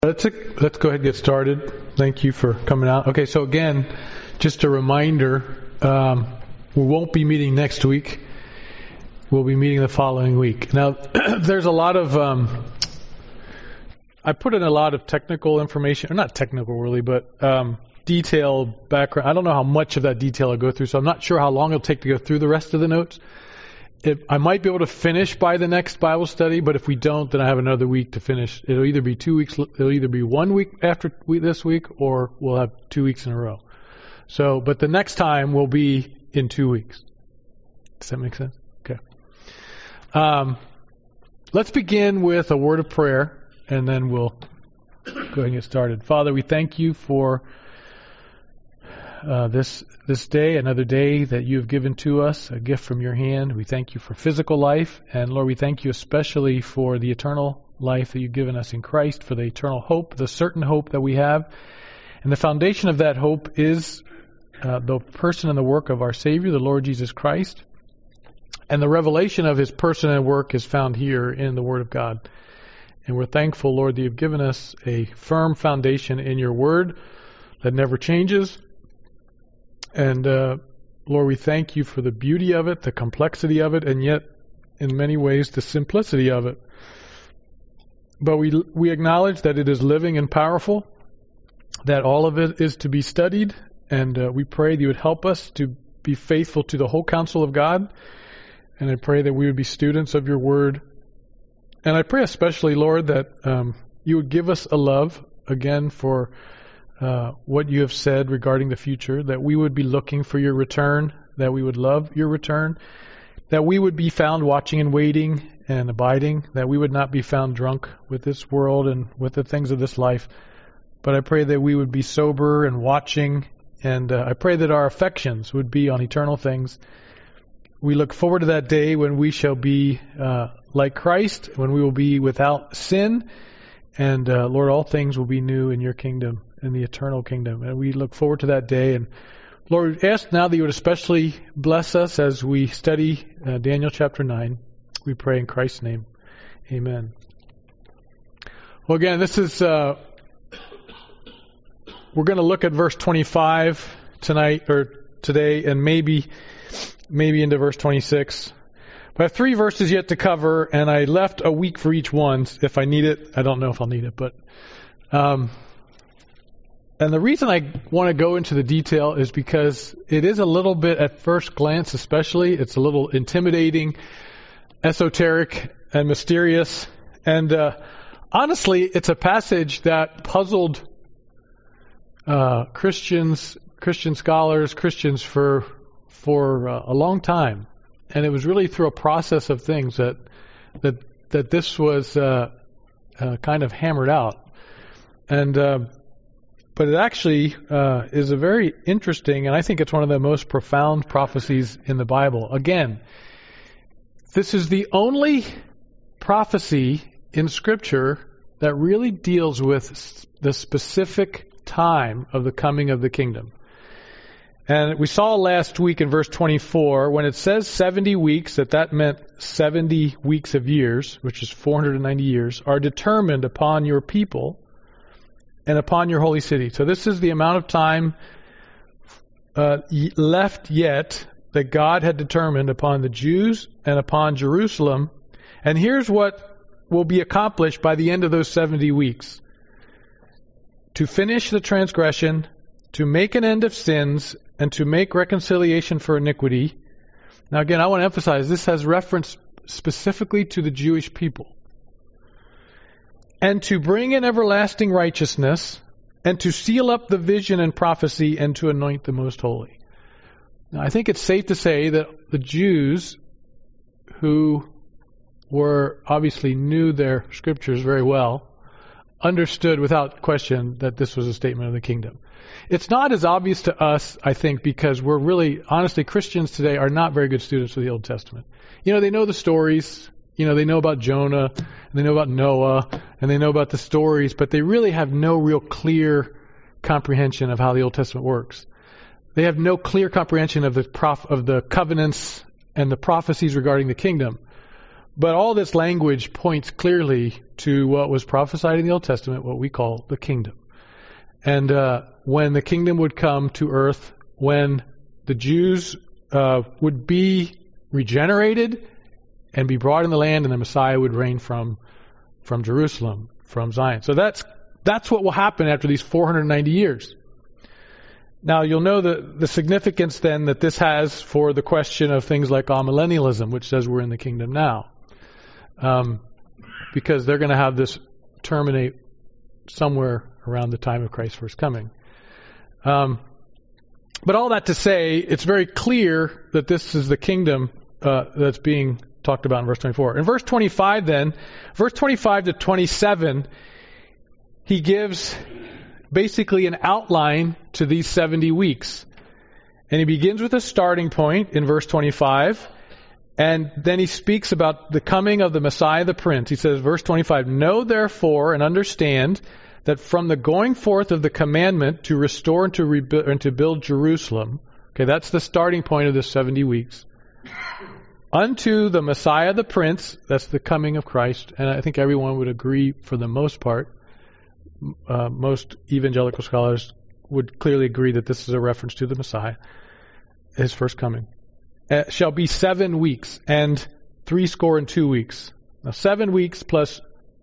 Let's go ahead and get started. Thank you for coming out. Okay, so again, just a reminder, we won't be meeting next week. We'll be meeting the following week. Now, there's a lot of, I put in a lot of technical information, or not technical really, but detailed background. I don't know how much of that detail I'll go through, so I'm not sure how long it'll take to go through the rest of the notes. I might be able to finish by the next Bible study, but if we don't, then I have another week to finish. It'll either be 2 weeks, it'll either be 1 week after this week, or we'll have 2 weeks in a row. So, but the next time will be in 2 weeks. Does that make sense? Okay. Let's begin with a word of prayer, and then we'll go ahead and get started. Father, we thank you for this day, another day that you have given to us, a gift from your hand. We thank you for physical life, and Lord, we thank you especially for the eternal life that you've given us in Christ, for the eternal hope, the certain hope that we have. And the foundation of that hope is the person and the work of our Savior, the Lord Jesus Christ. And the revelation of his person and work is found here in the Word of God. And we're thankful, Lord, that you've given us a firm foundation in your Word that never changes. And Lord, we thank you for the beauty of it, the complexity of it, and yet, in many ways, the simplicity of it. But we acknowledge that it is living and powerful, that all of it is to be studied, and we pray that you would help us to be faithful to the whole counsel of God. And I pray that we would be students of your word. And I pray especially, Lord, that you would give us a love, again, for what you have said regarding the future, that we would be looking for your return, that we would love your return, that we would be found watching and waiting and abiding, that we would not be found drunk with this world and with the things of this life. But I pray that we would be sober and watching, and I pray that our affections would be on eternal things. We look forward to that day when we shall be like Christ, when we will be without sin, and Lord, all things will be new in your kingdom, in the eternal kingdom. And we look forward to that day. And Lord, we ask now that you would especially bless us as we study Daniel chapter 9. We pray in Christ's name. Amen. Well, again, this is, we're going to look at verse 25 tonight, or today, and maybe into verse 26. But I have 3 verses yet to cover, and I left a week for each one if I need it. I don't know if I'll need it, but and the reason I want to go into the detail is because it is a little bit, at first glance especially, it's a little intimidating, esoteric, and mysterious. And honestly, it's a passage that puzzled Christian scholars, Christians for a long time. And it was really through a process of things that this was kind of hammered out. And but it actually is a very interesting, and I think it's one of the most profound prophecies in the Bible. Again, this is the only prophecy in Scripture that really deals with the specific time of the coming of the kingdom. And we saw last week in verse 24, when it says 70 weeks, that meant 70 weeks of years, which is 490 years, are determined upon your people and upon your holy city. So this is the amount of time left yet that God had determined upon the Jews and upon Jerusalem. And here's what will be accomplished by the end of those 70 weeks. To finish the transgression, to make an end of sins, and to make reconciliation for iniquity. Now again, I want to emphasize this has reference specifically to the Jewish people. And to bring in everlasting righteousness, and to seal up the vision and prophecy, and to anoint the most holy. Now I think it's safe to say that the Jews, who obviously knew their scriptures very well, understood without question that this was a statement of the kingdom. It's not as obvious to us, I think, because we're really, honestly, Christians today are not very good students of the Old Testament. You know, they know the stories, they know about Jonah, and they know about Noah, and they know about the stories, but they really have no real clear comprehension of how the Old Testament works. They have no clear comprehension of the covenants and the prophecies regarding the kingdom. But all this language points clearly to what was prophesied in the Old Testament, what we call the kingdom. And when the kingdom would come to earth, when the Jews would be regenerated and be brought in the land, and the Messiah would reign from Jerusalem, from Zion. So that's what will happen after these 490 years. Now, you'll know the significance then that this has for the question of things like amillennialism, which says we're in the kingdom now. Because they're going to have this terminate somewhere around the time of Christ's first coming. But all that to say, it's very clear that this is the kingdom that's being talked about in verse 24. In verse 25 then, verse 25 to 27, he gives basically an outline to these 70 weeks. And he begins with a starting point in verse 25, and then he speaks about the coming of the Messiah, the Prince. He says, verse 25, "Know therefore and understand that from the going forth of the commandment to restore and to rebuild and to build Jerusalem," okay, that's the starting point of this 70 weeks, "unto the Messiah, the Prince," that's the coming of Christ, and I think everyone would agree for the most part, most evangelical scholars would clearly agree that this is a reference to the Messiah, his first coming, "shall be 7 weeks and 62 weeks." Now 7 weeks plus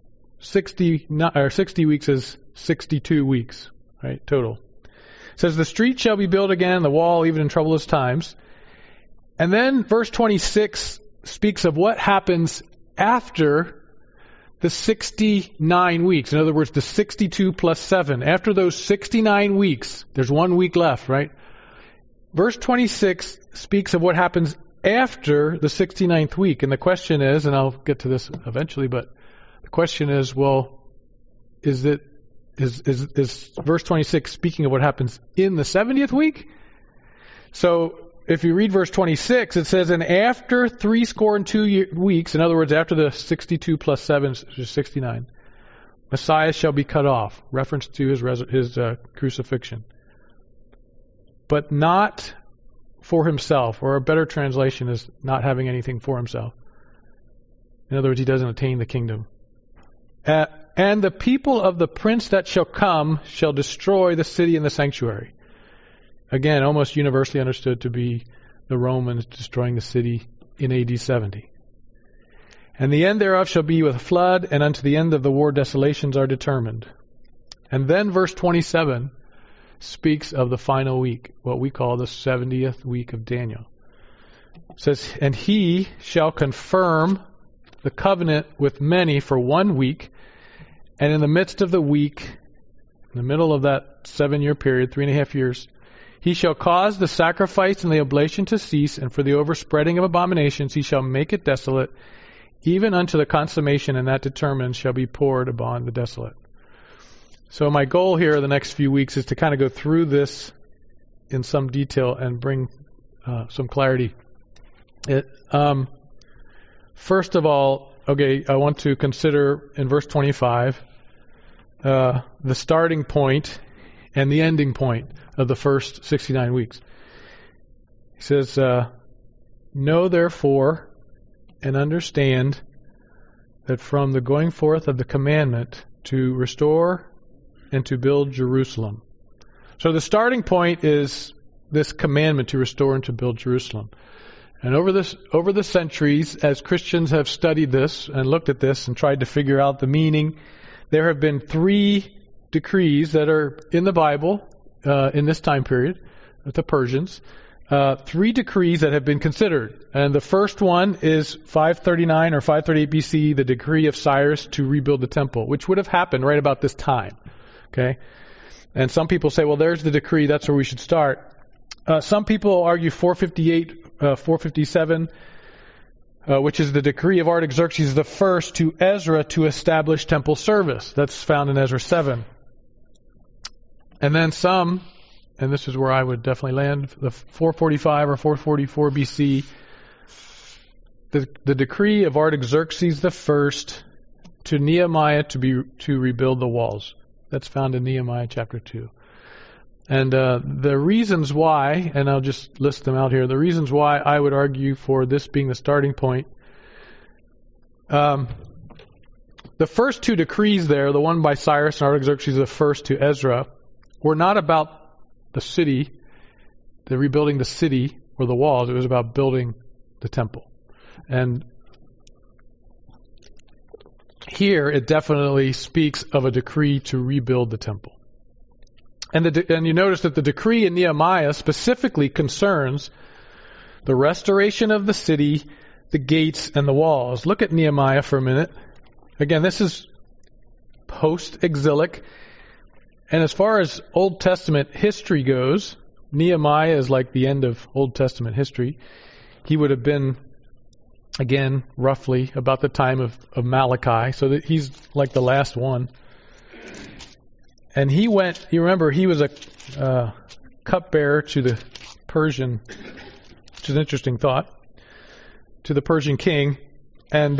60 weeks is 62 weeks, right, total. It says, "The street shall be built again, the wall even in troublous times." And then verse 26 speaks of what happens after the 69 weeks. In other words, the 62 plus 7. After those 69 weeks, there's 1 week left, right? Verse 26 speaks of what happens after the 69th week. And the question is, and I'll get to this eventually, but the question is, well, is verse 26 speaking of what happens in the 70th week? So if you read verse 26, it says, "And after 62 weeks," in other words, after the 62 plus 7 is 69, "Messiah shall be cut off," reference to his crucifixion. "But not for himself," or a better translation is not having anything for himself. In other words, he doesn't attain the kingdom. "And the people of the prince that shall come shall destroy the city and the sanctuary." Again, almost universally understood to be the Romans destroying the city in AD 70. "And the end thereof shall be with a flood, and unto the end of the war desolations are determined." And then verse 27 speaks of the final week, what we call the 70th week of Daniel. It says, "And he shall confirm the covenant with many for 1 week, and in the midst of the week, in the middle of that 7-year period, 3.5 years, he shall cause the sacrifice and the oblation to cease, and for the overspreading of abominations he shall make it desolate, even unto the consummation, and that determined shall be poured upon the desolate." So my goal here the next few weeks is to kind of go through this in some detail and bring some clarity. First of all, okay, I want to consider in verse 25 the starting point and the ending point of the first 69 weeks. He says, "Know therefore and understand that from the going forth of the commandment to restore and to build Jerusalem." So the starting point is this commandment to restore and to build Jerusalem. And over the centuries, as Christians have studied this and looked at this and tried to figure out the meaning, there have been 3 decrees that are in the Bible in this time period, with the Persians. 3 decrees that have been considered. And the first one is 539 or 538 BC, the decree of Cyrus to rebuild the temple, which would have happened right about this time. Okay? And some people say, well, there's the decree, that's where we should start. Some people argue 458, 457, which is the decree of Artaxerxes I to Ezra to establish temple service. That's found in Ezra 7. And then some, and this is where I would definitely land, the 445 or 444 BC, the decree of Artaxerxes I to Nehemiah to rebuild the walls. That's found in Nehemiah chapter 2. And the reasons why, and I'll just list them out here, the reasons why I would argue for this being the starting point The first two decrees there, the one by Cyrus and Artaxerxes, the first to Ezra, were not about the city, the rebuilding the city or the walls. It was about building the temple. And here it definitely speaks of a decree to rebuild the temple. And you notice that the decree in Nehemiah specifically concerns the restoration of the city, the gates, and the walls. Look at Nehemiah for a minute. Again, this is post-exilic. And as far as Old Testament history goes, Nehemiah is like the end of Old Testament history. He would have been, again, roughly about the time of Malachi, so that he's like the last one. And he went, you remember, he was a cupbearer to the Persian, which is an interesting thought, to the Persian king. And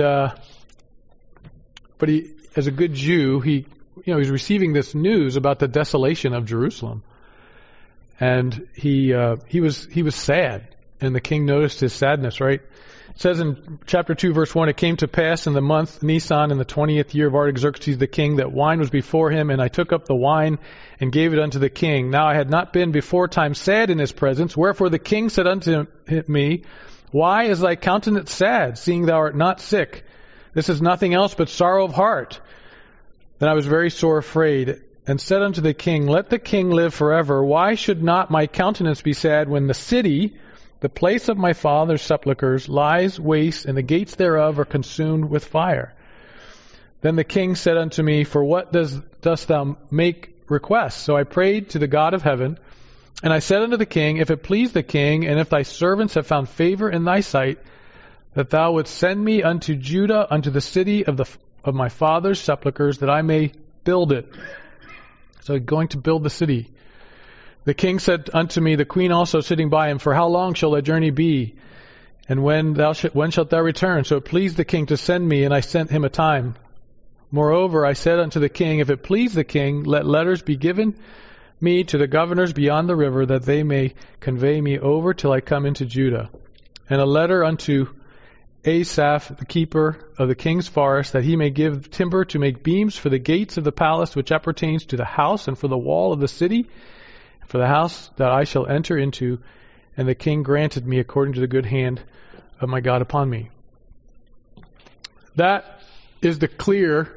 but he, as a good Jew, he was receiving this news about the desolation of Jerusalem, and he was sad, and the king noticed his sadness. Right? It says in chapter 2, verse 1, "It came to pass in the month Nisan, in the 20th year of Artaxerxes the king, that wine was before him, and I took up the wine and gave it unto the king. Now I had not been before time sad in his presence. Wherefore the king said unto me, Why is thy countenance sad, seeing thou art not sick? This is nothing else but sorrow of heart. Then I was very sore afraid, and said unto the king, Let the king live forever. Why should not my countenance be sad when the city, the place of my father's sepulchres, lies waste, and the gates thereof are consumed with fire? Then the king said unto me, For what dost thou make request? So I prayed to the God of heaven, and I said unto the king, If it please the king, and if thy servants have found favor in thy sight, that thou wouldst send me unto Judah, unto the city of my father's sepulchres, that I may build it. So going to build the city. The king said unto me, the queen also sitting by him, For how long shall thy journey be? And when shalt thou return? So it pleased the king to send me, and I sent him a time. Moreover, I said unto the king, If it please the king, let letters be given me to the governors beyond the river, that they may convey me over till I come into Judah. And a letter unto Asaph, the keeper of the king's forest, that he may give timber to make beams for the gates of the palace, which appertains to the house, and for the wall of the city, for the house that I shall enter into. And the king granted me according to the good hand of my God upon me. That is the clear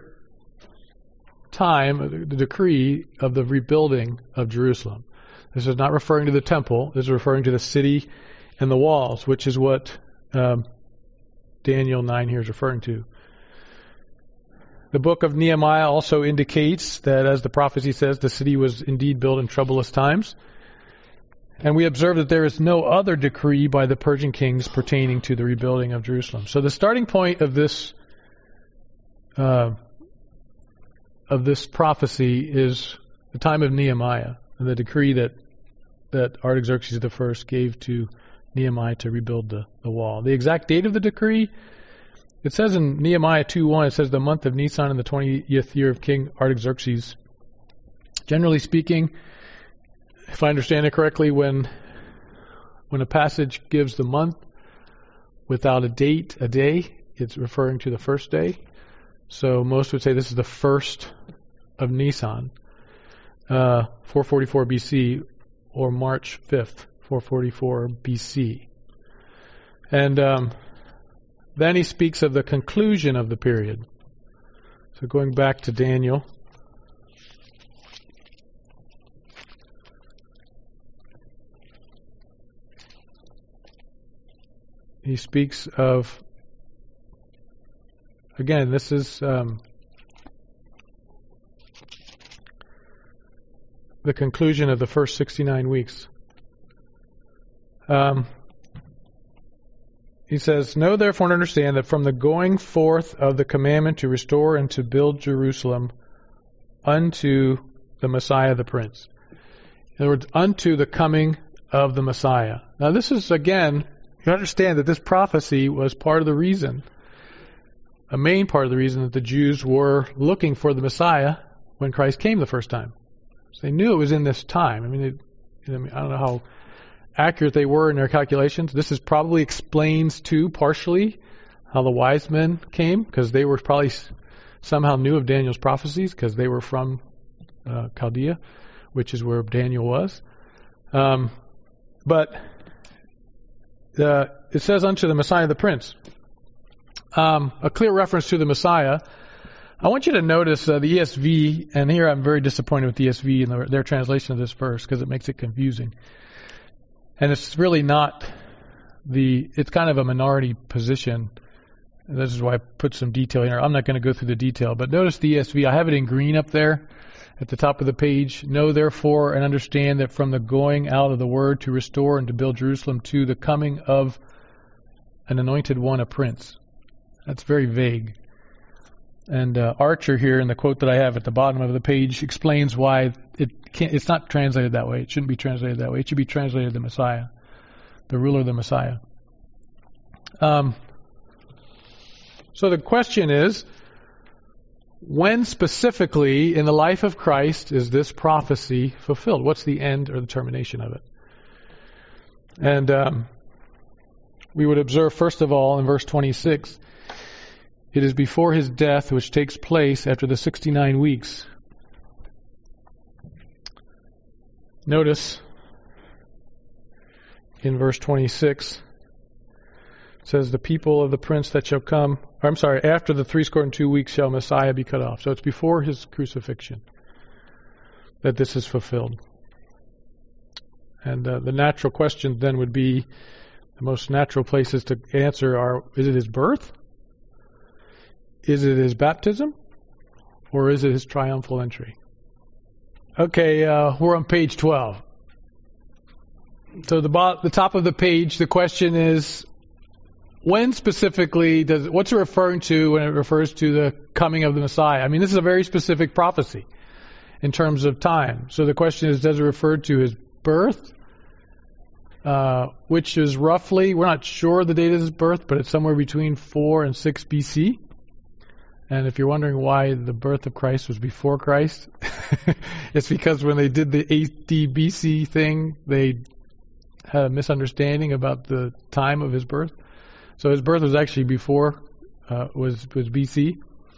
time, the decree of the rebuilding of Jerusalem. This is not referring to the temple. This is referring to the city and the walls, which is what Daniel 9 here is referring to. The book of Nehemiah also indicates that, as the prophecy says, the city was indeed built in troublous times. And we observe that there is no other decree by the Persian kings pertaining to the rebuilding of Jerusalem. So the starting point of this prophecy is the time of Nehemiah and the decree that Artaxerxes I gave to Nehemiah to rebuild the wall. The exact date of the decree, it says in Nehemiah 2:1, it says the month of Nisan in the 20th year of King Artaxerxes. Generally speaking, if I understand it correctly, when a passage gives the month without a date, a day, it's referring to the first day. So most would say this is the first of Nisan, 444 BC, or March 5th, 444 BC. And then he speaks of the conclusion of the period. So going back to Daniel. He speaks of, again, this is the conclusion of the first 69 weeks. He says, Know therefore and understand that from the going forth of the commandment to restore and to build Jerusalem unto the Messiah the Prince. In other words, unto the coming of the Messiah. Now this is, again, you understand that this prophecy was part of the reason, a main part of the reason that the Jews were looking for the Messiah when Christ came the first time. So they knew it was in this time. I mean, I don't know how accurate they were in their calculations. This is probably explains too, partially, how the wise men came, because they were probably somehow knew of Daniel's prophecies because they were from Chaldea, which is where Daniel was. But it says unto the Messiah the Prince. A clear reference to the Messiah. I want you to notice the ESV, and here I'm very disappointed with the ESV and their translation of this verse because it makes it confusing. And it's really not it's kind of a minority position. This is why I put some detail here. I'm not going to go through the detail, but notice the ESV. I have it in green up there at the top of the page. Know therefore and understand that from the going out of the word to restore and to build Jerusalem to the coming of an anointed one, a prince. That's very vague. And Archer here in the quote that I have at the bottom of the page explains why it's not translated that way. It shouldn't be translated that way. It should be translated the Messiah, the ruler of the Messiah. So the question is, when specifically in the life of Christ is this prophecy fulfilled? What's the end or the termination of it? And we would observe, first of all, in verse 26, it is before his death, which takes place after the 69 weeks. Notice in verse 26, it says, the people of the prince that shall come, after the 62 weeks shall Messiah be cut off. So it's before his crucifixion that this is fulfilled. And the natural question then would be, the most natural places to answer are, is it his birth? Is it his baptism? Or is it his triumphal entry? Okay, we're on page 12. So the top of the page, the question is, when specifically what's it referring to when it refers to the coming of the Messiah? I mean, this is a very specific prophecy in terms of time. So the question is, does it refer to his birth? Which is roughly, we're not sure the date of his birth, but it's somewhere between 4 and 6 BC. And if you're wondering why the birth of Christ was before Christ, it's because when they did the AD BC thing, they had a misunderstanding about the time of his birth. So his birth was actually before, was BC.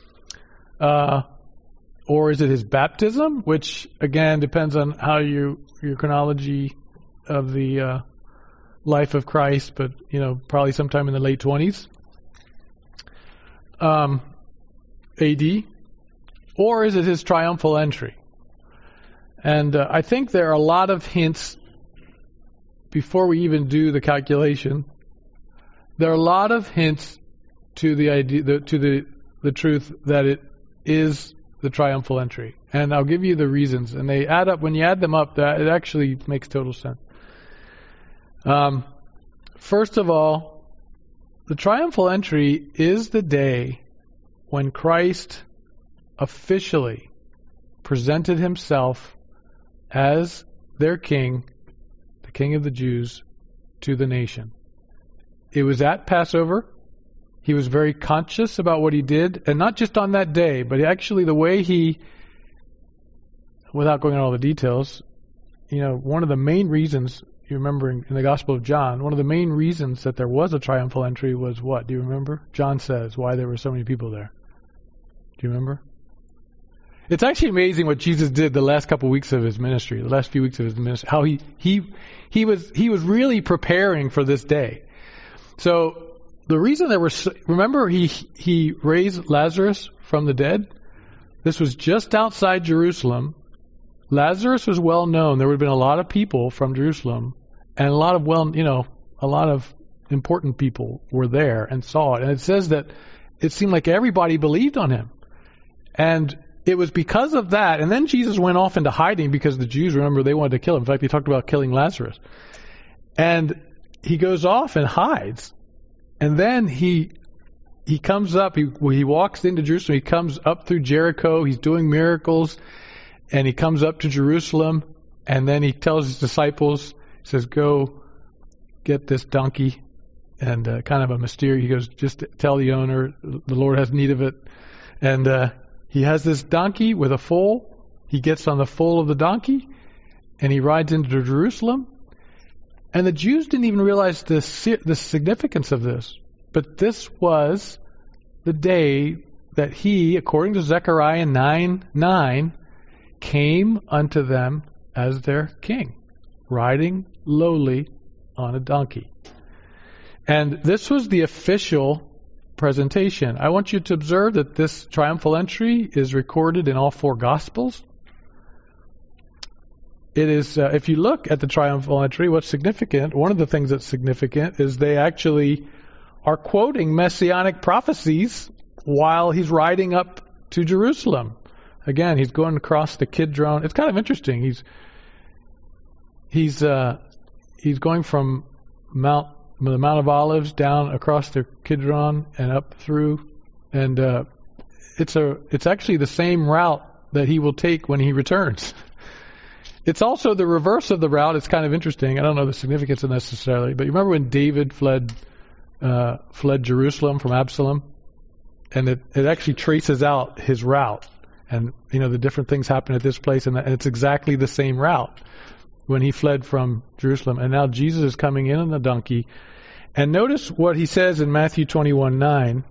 Or is it his baptism, which again depends on how your chronology of the life of Christ, but probably sometime in the late 20s. AD, or is it his triumphal entry? And I think there are a lot of hints before we even do the calculation. There are a lot of hints to the idea, to the truth that it is the triumphal entry, and I'll give you the reasons. And they add up. When you add them up, that it actually makes total sense. First of all, the triumphal entry is the day when Christ officially presented himself as their king, the King of the Jews, to the nation. It was at Passover. He was very conscious about what he did, and not just on that day, but actually the way he, without going into all the details, one of the main reasons, you remember in the Gospel of John, one of the main reasons that there was a triumphal entry was what? Do you remember? John says why there were so many people there. Do you remember? It's actually amazing what Jesus did the last couple of weeks of his ministry, the last few weeks of his ministry, how he was really preparing for this day. So the reason remember he raised Lazarus from the dead? This was just outside Jerusalem. Lazarus was well known. There would have been a lot of people from Jerusalem, and a lot of important people were there and saw it. And it says that it seemed like everybody believed on him. And it was because of that. And then Jesus went off into hiding because the Jews, remember, they wanted to kill him. In fact, they talked about killing Lazarus. And he goes off and hides. And then he comes up, he walks into Jerusalem. He comes up through Jericho. He's doing miracles. And he comes up to Jerusalem. And then he tells his disciples, he says, go get this donkey. And kind of a mysterious, he goes, just tell the owner, the Lord has need of it. And he has this donkey with a foal. He gets on the foal of the donkey, and he rides into Jerusalem. And the Jews didn't even realize the significance of this. But this was the day that he, according to Zechariah 9:9, came unto them as their king, riding lowly on a donkey. And this was the official presentation. I want you to observe that this triumphal entry is recorded in all four Gospels. It is, if you look at the triumphal entry, what's significant, one of the things that's significant is they actually are quoting messianic prophecies while he's riding up to Jerusalem. Again, he's going across the Kidron. It's kind of interesting. He's going from the Mount of Olives down across the Kidron and up through, and it's actually the same route that he will take when he returns. It's also the reverse of the route. It's kind of interesting. I don't know the significance of it necessarily, but you remember when David fled Jerusalem from Absalom, and it actually traces out his route, and the different things happen at this place, and it's exactly the same route when he fled from Jerusalem. And now Jesus is coming in on the donkey, and notice what he says in Matthew 21:9,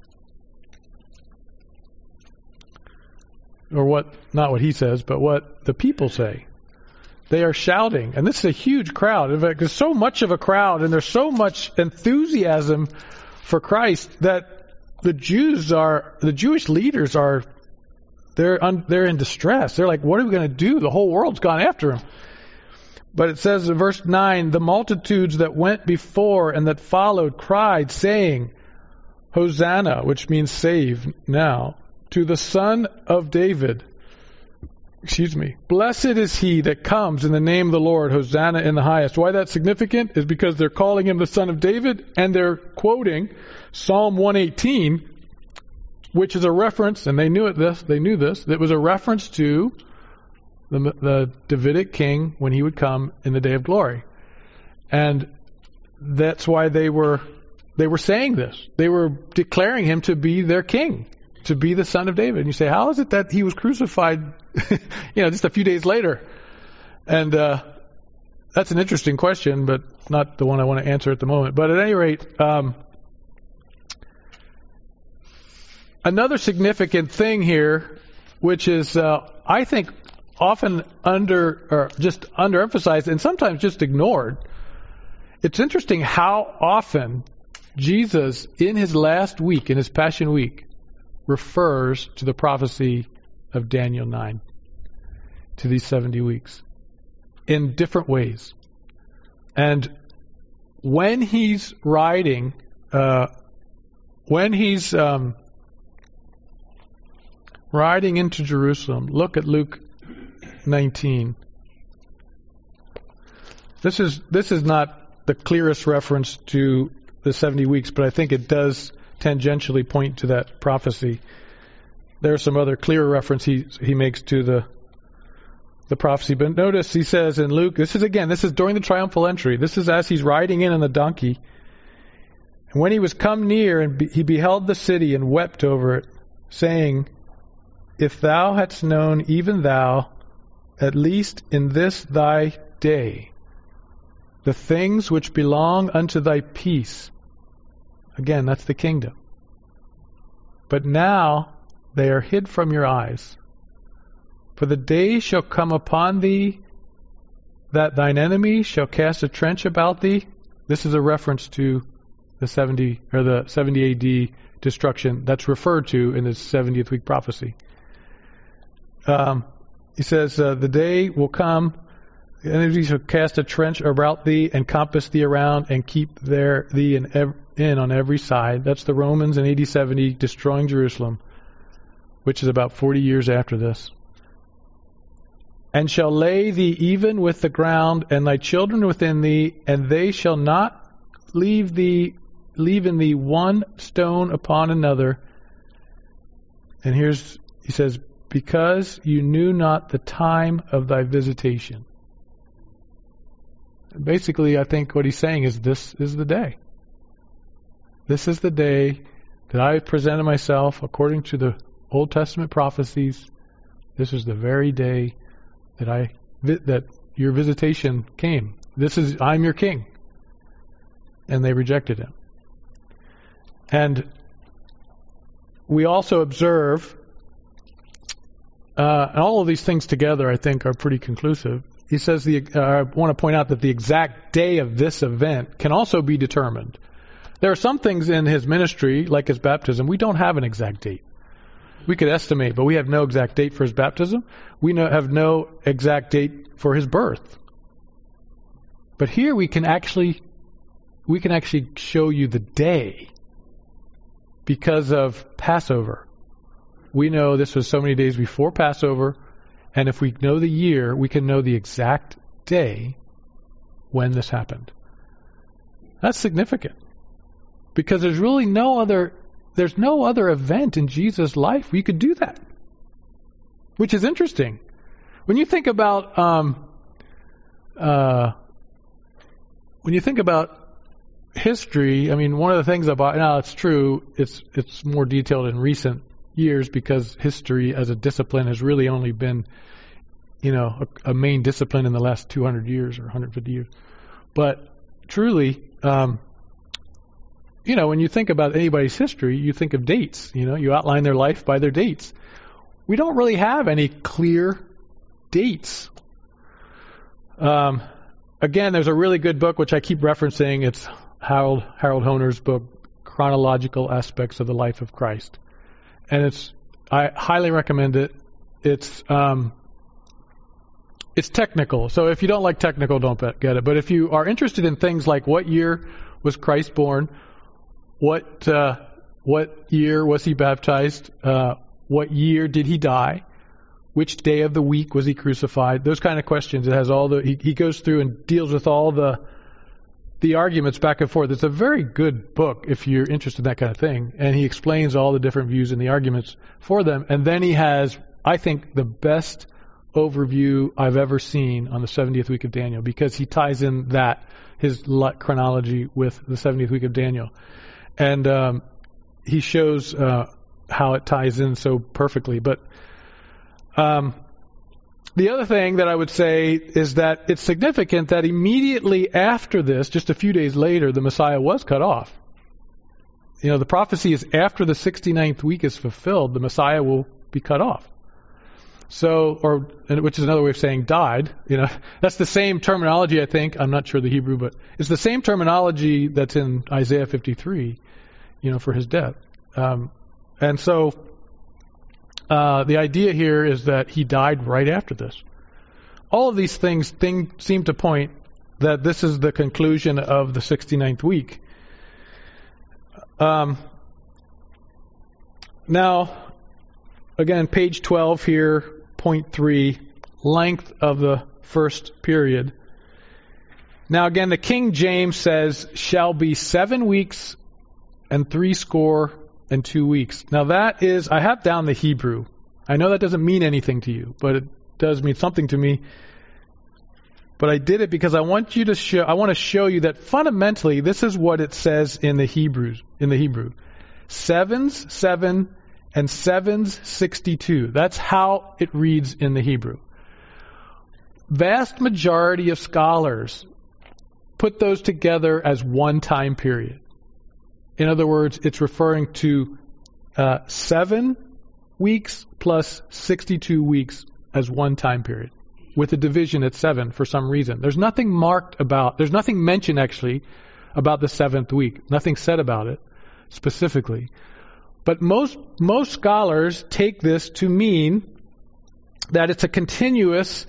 or not what he says, but what the people say. They are shouting, and this is a huge crowd. In fact, there's so much of a crowd, and there's so much enthusiasm for Christ that the Jewish leaders they're in distress. They're like, what are we going to do? The whole world's gone after him. But it says in verse 9, the multitudes that went before and that followed cried, saying, Hosanna, which means save now, to the Son of David. Blessed is he that comes in the name of the Lord, Hosanna in the highest. Why that's significant is because they're calling him the Son of David, and they're quoting Psalm 118, which is a reference, and they knew this, it was a reference to the Davidic king when he would come in the day of glory. And that's why they were saying this. They were declaring him to be their king, to be the Son of David. And you say, how is it that he was crucified just a few days later? And that's an interesting question, but not the one I want to answer at the moment. But at any rate, another significant thing here, which is, I think, often underemphasized and sometimes just ignored. It's interesting how often Jesus, in his last week, in his Passion Week, refers to the prophecy of Daniel 9, to these 70 weeks, in different ways. And when he's riding, riding into Jerusalem, look at Luke 19. This is not the clearest reference to the 70 weeks, but I think it does tangentially point to that prophecy. There's some other clear reference he makes to the prophecy. But notice he says in Luke, this is during the triumphal entry. This is as he's riding in on the donkey. And when he was come near, and he beheld the city and wept over it, saying, If thou hadst known, even thou, at least in this thy day, the things which belong unto thy peace. Again, that's the kingdom. But now they are hid from your eyes. For the day shall come upon thee that thine enemy shall cast a trench about thee. This is a reference to the 70 AD destruction that's referred to in the 70th week prophecy. He says, the day will come, the enemy shall cast a trench about thee and compass thee around and keep thee in on every side. That's the Romans in AD 70 destroying Jerusalem, which is about 40 years after this. And shall lay thee even with the ground, and thy children within thee, and they shall not leave in thee one stone upon another. And he says, because you knew not the time of thy visitation. Basically, I think what he's saying is this is the day. This is the day that I presented myself according to the Old Testament prophecies. This is the very day that your visitation came. I'm your king. And they rejected him. And we also observe, and all of these things together, I think, are pretty conclusive. He says, I want to point out that the exact day of this event can also be determined. There are some things in his ministry, like his baptism, we don't have an exact date. We could estimate, but we have no exact date for his baptism. We have no exact date for his birth. But here we can actually show you the day because of Passover. We know this was so many days before Passover, and if we know the year, we can know the exact day when this happened. That's significant because there's really no other event in Jesus' life where you could do that, which is interesting. When you think about history, I mean, one of the things about, now it's true, it's more detailed in recent years because history as a discipline has really only been, a main discipline in the last 200 years or 150 years. But truly, when you think about anybody's history, you think of dates. You outline their life by their dates. We don't really have any clear dates. Again, there's a really good book which I keep referencing. It's Harold Honer's book, Chronological Aspects of the Life of Christ, and I highly recommend it. It's technical, so if you don't like technical, don't get it. But if you are interested in things like what year was Christ born, what year was he baptized, what year did he die, which day of the week was he crucified, those kind of questions. It has he goes through and deals with all the arguments back and forth. It's a very good book if you're interested in that kind of thing. And he explains all the different views and the arguments for them. And then he has, I think, the best overview I've ever seen on the 70th week of Daniel, because he ties in his chronology with the 70th week of Daniel. And he shows how it ties in so perfectly. But the other thing that I would say is that it's significant that immediately after this, just a few days later, the Messiah was cut off. The prophecy is after the 69th week is fulfilled, the Messiah will be cut off. Which is another way of saying died. That's the same terminology, I think. I'm not sure the Hebrew, but it's the same terminology that's in Isaiah 53, for his death. And so the idea here is that he died right after this. All of these things seem to point that this is the conclusion of the 69th week. Now, again, page 12 here, point 3, length of the first period. Now, again, the King James says, shall be 7 weeks and 62 weeks. Now that is, I have down the Hebrew. I know that doesn't mean anything to you, but it does mean something to me. But I did it because I want to show you that fundamentally this is what it says in the Hebrew. Sevens, 7, and sevens, 62. That's how it reads in the Hebrew. Vast majority of scholars put those together as one time period. In other words, it's referring to 7 weeks plus 62 weeks as one time period, with a division at 7 for some reason. There's nothing mentioned actually about the 7th week. Nothing said about it specifically. But most scholars take this to mean that it's a continuous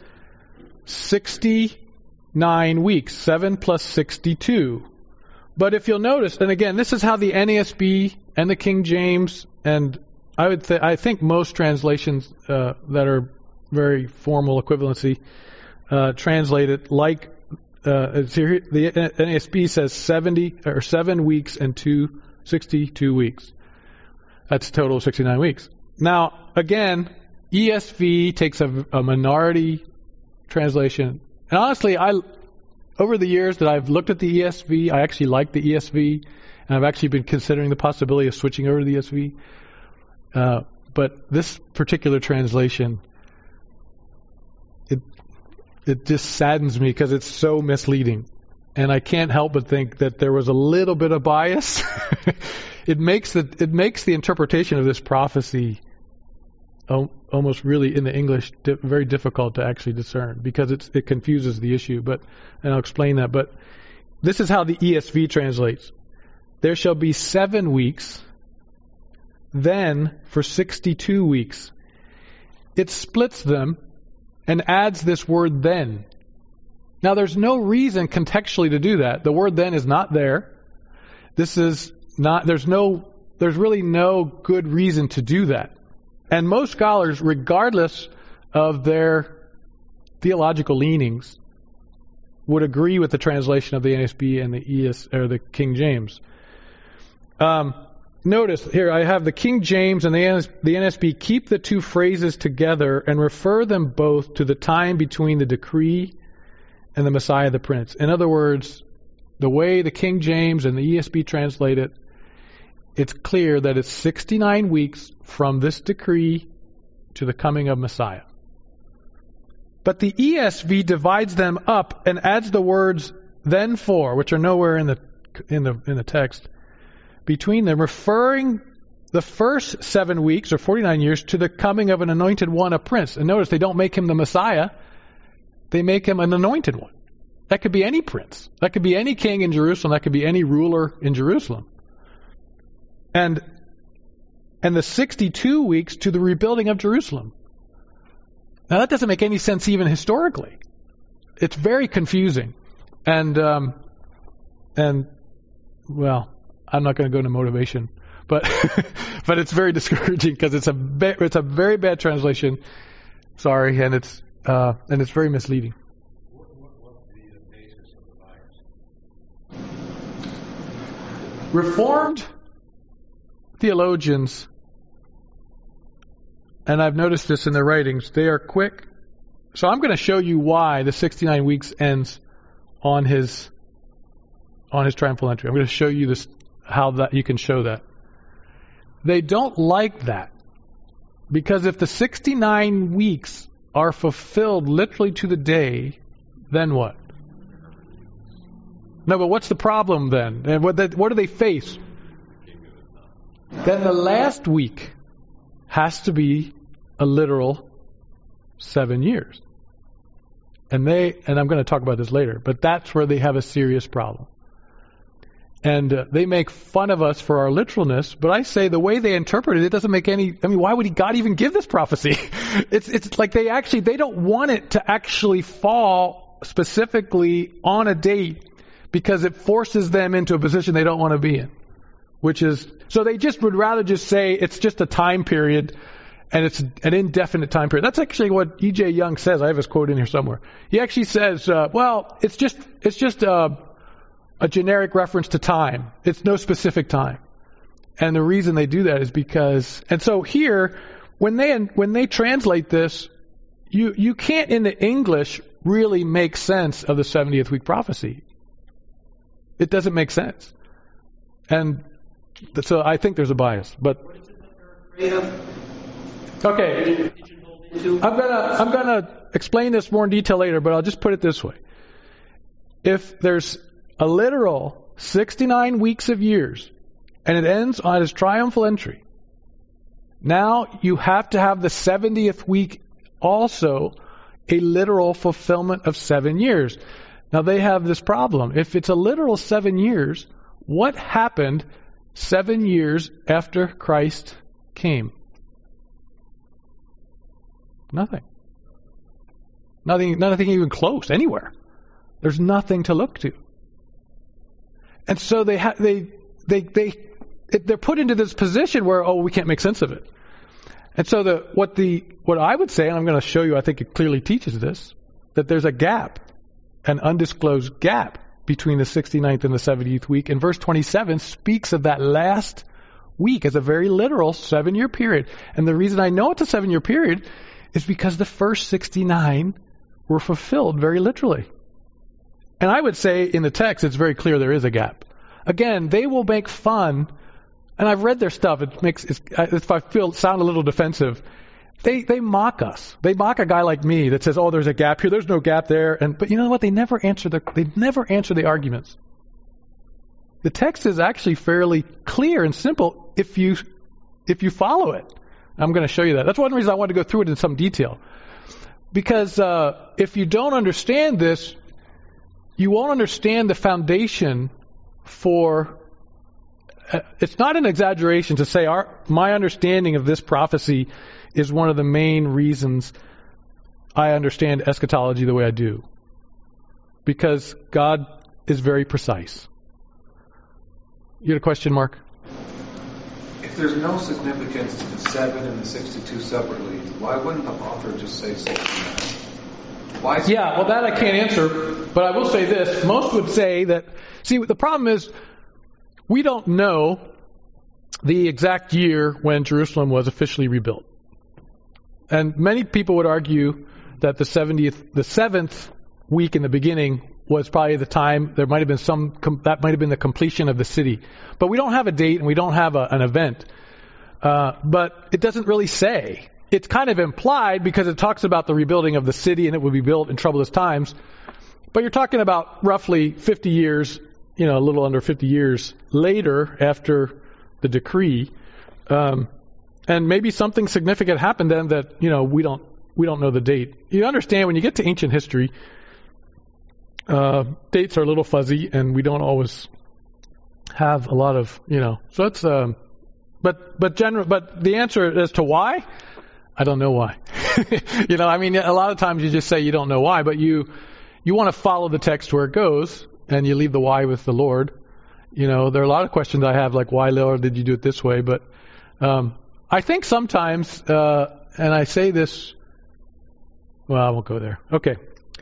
69 weeks, 7 plus 62. But if you'll notice, and again, this is how the NASB and the King James, and I think most translations that are very formal equivalency translate it like the NASB says 7 weeks and 62 weeks. That's a total of 69 weeks. Now, again, ESV takes a minority translation. And honestly, over the years that I've looked at the ESV, I actually like the ESV, and I've actually been considering the possibility of switching over to the ESV. But this particular translation, it just saddens me because it's so misleading. and I can't help but think that there was a little bit of bias. It makes the interpretation of this prophecy almost really in the English very difficult to actually discern, because it confuses the issue. And I'll explain that. But this is how the ESV translates: there shall be 7 weeks, then for 62 weeks. It splits them and adds this word then. Now there's no reason contextually to do that. The word then is not there. There's really no good reason to do that. And most scholars, regardless of their theological leanings, would agree with the translation of the NSB and the King James. Notice here I have the King James and the NSB keep the two phrases together and refer them both to the time between the decree and the Messiah the Prince. In other words, the way the King James and the ESB translate it, it's clear that it's 69 weeks from this decree to the coming of Messiah. But the ESV divides them up and adds the words then for, which are nowhere in the text, between them, referring the first 7 weeks or 49 years to the coming of an anointed one, a prince. And notice they don't make him the Messiah. They make him an anointed one. That could be any prince. That could be any king in Jerusalem. That could be any ruler in Jerusalem. And the 62 weeks to the rebuilding of Jerusalem. Now that doesn't make any sense even historically. It's very confusing. And well, I'm not going to go into motivation, but but it's very discouraging because it's a very bad translation. Sorry, and it's very misleading. What's the basis of the bias? Reformed theologians, and I've noticed this in their writings, they are quick. So I'm going to show you why the 69 weeks ends on his triumphal entry. I'm going to show you this, how that you can show that. They don't like that, because if the 69 weeks are fulfilled literally to the day, then what? No, but what's the problem then? And what do they face? Then the last week has to be a literal 7 years. And I'm going to talk about this later, but that's where they have a serious problem. And they make fun of us for our literalness, but I say the way they interpret it doesn't make any. I mean, why would God even give this prophecy? It's like they don't want it to actually fall specifically on a date, because it forces them into a position they don't want to be in, so they just would rather just say it's just a time period, and it's an indefinite time period. That's actually what E.J. Young says. I have his quote in here somewhere. He actually says, well, it's just a generic reference to time. It's no specific time. And the reason they do that is because, and so here, when they translate this, you can't in the English really make sense of the 70th week prophecy. It doesn't make sense. And so I think there's a bias. But what is it that they're afraid of? Okay. I'm gonna explain this more in detail later, but I'll just put it this way. If there's a literal 69 weeks of years, and it ends on his triumphal entry, now you have to have the 70th week also a literal fulfillment of 7 years. Now they have this problem. If it's a literal 7 years, what happened 7 years after Christ came? Nothing. Nothing even close anywhere. There's nothing to look to. And so they're put into this position where, we can't make sense of it. And so what I would say, and I'm going to show you, I think it clearly teaches this, that there's a gap, an undisclosed gap between the 69th and the 70th week. And verse 27 speaks of that last week as a very literal 7-year period. And the reason I know it's a 7-year period is because the first 69 were fulfilled very literally. And I would say in the text, it's very clear there is a gap. Again, they will make fun, and I've read their stuff. If I sound a little defensive, They mock us. They mock a guy like me that says, "Oh, there's a gap here. There's no gap there." But you know what? They never answer the arguments. The text is actually fairly clear and simple if you follow it. I'm going to show you that. That's one reason I want to go through it in some detail. Because if you don't understand this, you won't understand the foundation for. It's not an exaggeration to say my understanding of this prophecy is one of the main reasons I understand eschatology the way I do. Because God is very precise. You had a question, Mark? If there's no significance to the 7 and the 62 separately, why wouldn't the author just say 69? Why? Yeah, well, that I can't answer, but I will say this. Most would say that, see, the problem is we don't know the exact year when Jerusalem was officially rebuilt. And many people would argue that the 7th week in the beginning was probably the time there might have been that might have been the completion of the city. But we don't have a date and we don't have an event. But it doesn't really say. It's kind of implied because it talks about the rebuilding of the city and it would be built in troublous times. But you're talking about roughly 50 years, a little under 50 years later after the decree. And maybe something significant happened then that, we don't know the date. You understand when you get to ancient history, dates are a little fuzzy and we don't always have a lot of, so it's, but the answer as to why, I don't know why. A lot of times you just say you don't know why, but you want to follow the text where it goes and you leave the why with the Lord. There are a lot of questions I have, like, why, Lord, did you do it this way? But, I think sometimes, and I say this, well, I won't go there. Okay.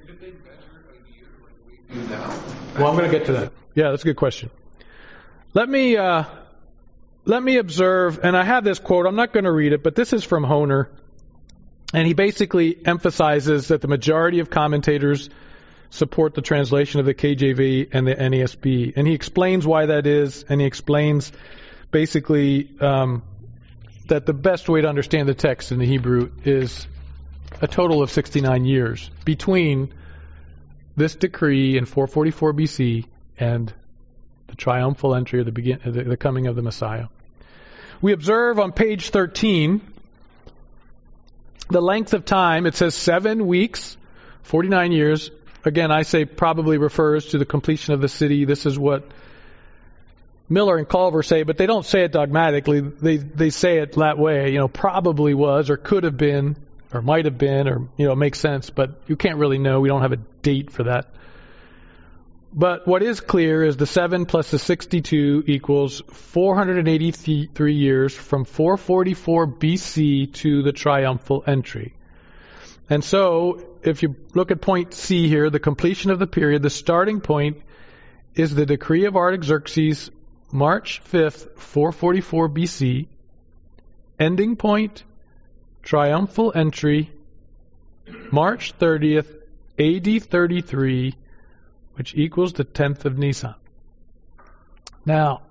Well, I'm going to get to that. Yeah, that's a good question. Let me observe, and I have this quote. I'm not going to read it, but this is from Honer, and he basically emphasizes that the majority of commentators support the translation of the KJV and the NASB, and he explains why that is, and he explains basically that the best way to understand the text in the Hebrew is a total of 69 years between this decree in 444 BC and the triumphal entry of the coming of the Messiah. We observe on page 13 the length of time. It says 7 weeks, 49 years. Again, I say probably refers to the completion of the city. This is what Miller and Culver say, but they don't say it dogmatically. They say it that way. Probably was or could have been or might have been or, it makes sense, but you can't really know. We don't have a date for that. But what is clear is the 7 plus the 62 equals 483 years from 444 BC to the triumphal entry. And so, if you look at point C here, the completion of the period, the starting point is the decree of Artaxerxes, March 5th, 444 BC. Ending point, triumphal entry, March 30th, AD 33, which equals the 10th of Nisan. Now,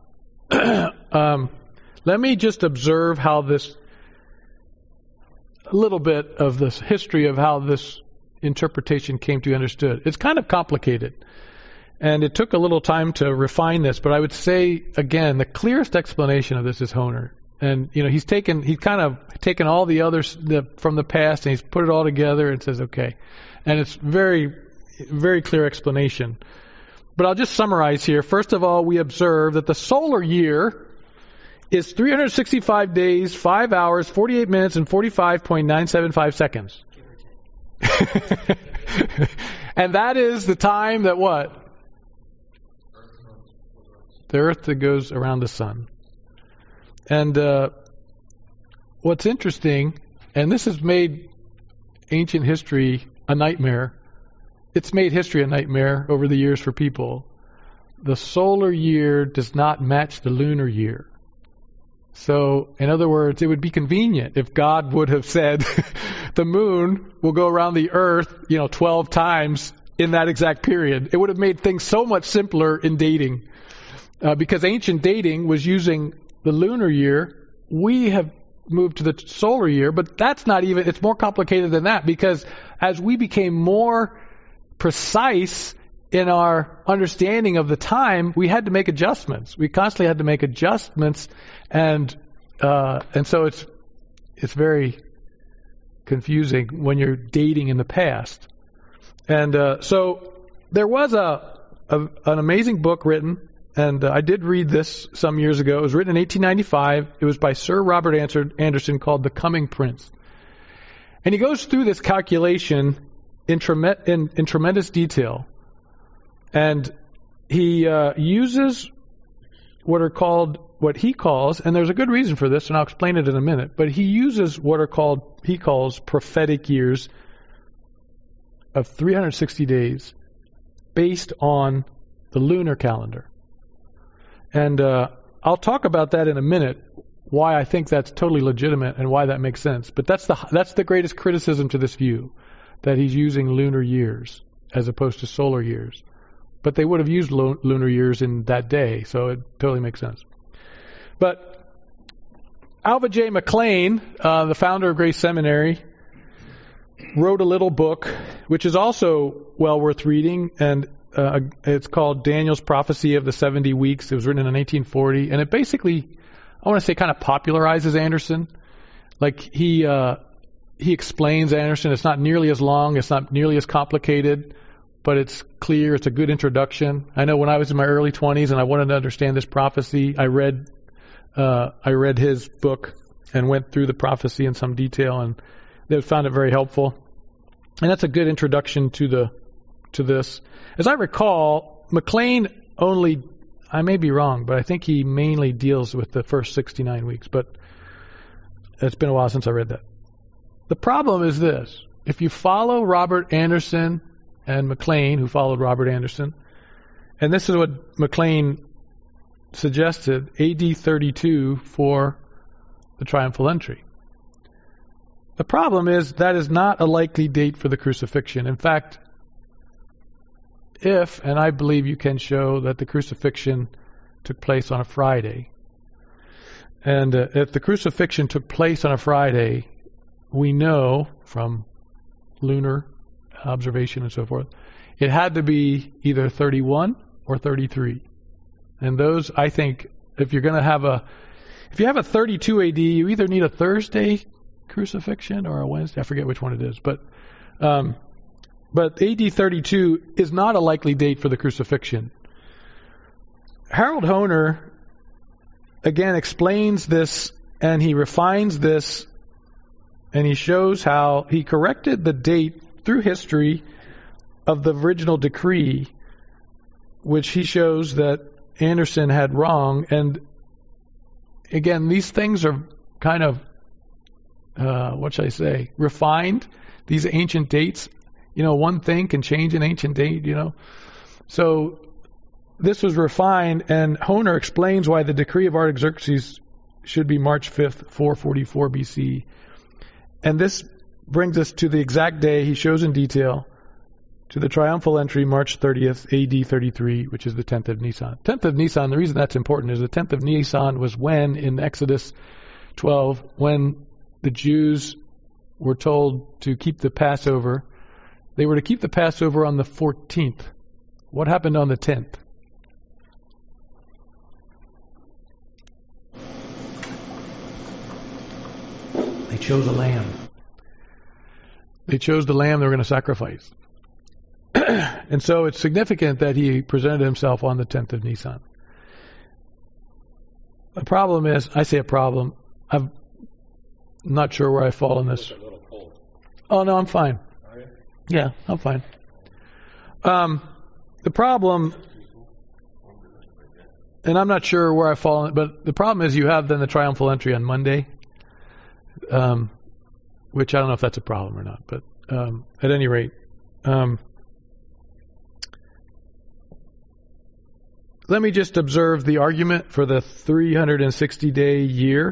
let me just observe how this, a little bit of this history of how this interpretation came to be understood. It's kind of complicated. And it took a little time to refine this, but I would say, again, the clearest explanation of this is Honer. And, he's kind of taken all the others from the past and he's put it all together and says, okay. And it's very, very clear explanation. But I'll just summarize here. First of all, we observe that the solar year is 365 days, 5 hours, 48 minutes, and 45.975 seconds. And that is the time that what? The earth that goes around the sun. And what's interesting, and this has made ancient history a nightmare. It's made history a nightmare over the years for people. The solar year does not match the lunar year. So, in other words, it would be convenient if God would have said the moon will go around the earth, 12 times in that exact period. It would have made things so much simpler in dating. Because ancient dating was using the lunar year. We moved to the solar year, but that's not even, it's more complicated than that, because as we became more precise in our understanding of the time, we had to make adjustments. We constantly had to make adjustments, and so it's very confusing when you're dating in the past. And so there was an amazing book written, and I did read this some years ago. It was written in 1895. It was by Sir Robert Anderson, called The Coming Prince. And he goes through this calculation in tremendous detail. And he uses what he calls, and there's a good reason for this, and I'll explain it in a minute, but he uses he calls prophetic years of 360 days based on the lunar calendar. And I'll talk about that in a minute, why I think that's totally legitimate and why that makes sense. But that's the greatest criticism to this view, that he's using lunar years as opposed to solar years. But they would have used lunar years in that day, so it totally makes sense. But Alva J. McClain, the founder of Grace Seminary, wrote a little book, which is also well worth reading, and it's called Daniel's Prophecy of the 70 Weeks. It was written in 1840, and it basically, I want to say, kind of popularizes Anderson. Like, he explains Anderson. It's not nearly as long, it's not nearly as complicated, but it's clear. It's a good introduction. I know when I was in my early 20s and I wanted to understand this prophecy, I read his book and went through the prophecy in some detail, and they found it very helpful. And that's a good introduction to this. As I recall, McClain only, I may be wrong, but I think he mainly deals with the first 69 weeks. But it's been a while since I read that. The problem is this: if you follow Robert Anderson and McClain, who followed Robert Anderson, and this is what McClain suggested, AD 32 for the triumphal entry. The problem is that is not a likely date for the crucifixion. In fact, and I believe you can show that the crucifixion took place on a Friday, and if the crucifixion took place on a Friday, we know from lunar observation and so forth, it had to be either 31 or 33. And those, I think, if you have a 32 AD, you either need a Thursday crucifixion or a Wednesday. I forget which one it is, but AD 32 is not a likely date for the crucifixion. Harold Hoehner again explains this, and he refines this, and he shows how he corrected the date through history of the original decree, which he shows that Anderson had wrong. And again, these things are kind of, refined, these ancient dates. One thing can change an ancient date, So this was refined, and Hoehner explains why the decree of Artaxerxes should be March 5th, 444 BC. And this brings us to the exact day he shows in detail, to the triumphal entry, March 30th, AD 33, which is the 10th of Nisan. 10th of Nisan, the reason that's important is the 10th of Nisan was when, in Exodus 12, when the Jews were told to keep the Passover. They were to keep the Passover on the 14th. What happened on the 10th? They chose a lamb. They chose the lamb they were going to sacrifice. And so it's significant that he presented himself on the 10th of Nisan. The problem is, I say a problem, I'm not sure where I fall in this. Oh, no, I'm fine. Yeah, I'm fine. The problem, and I'm not sure where I fall in it, but the problem is you have then the triumphal entry on Monday, which I don't know if that's a problem or not, but at any rate, let me just observe the argument for the 360-day year.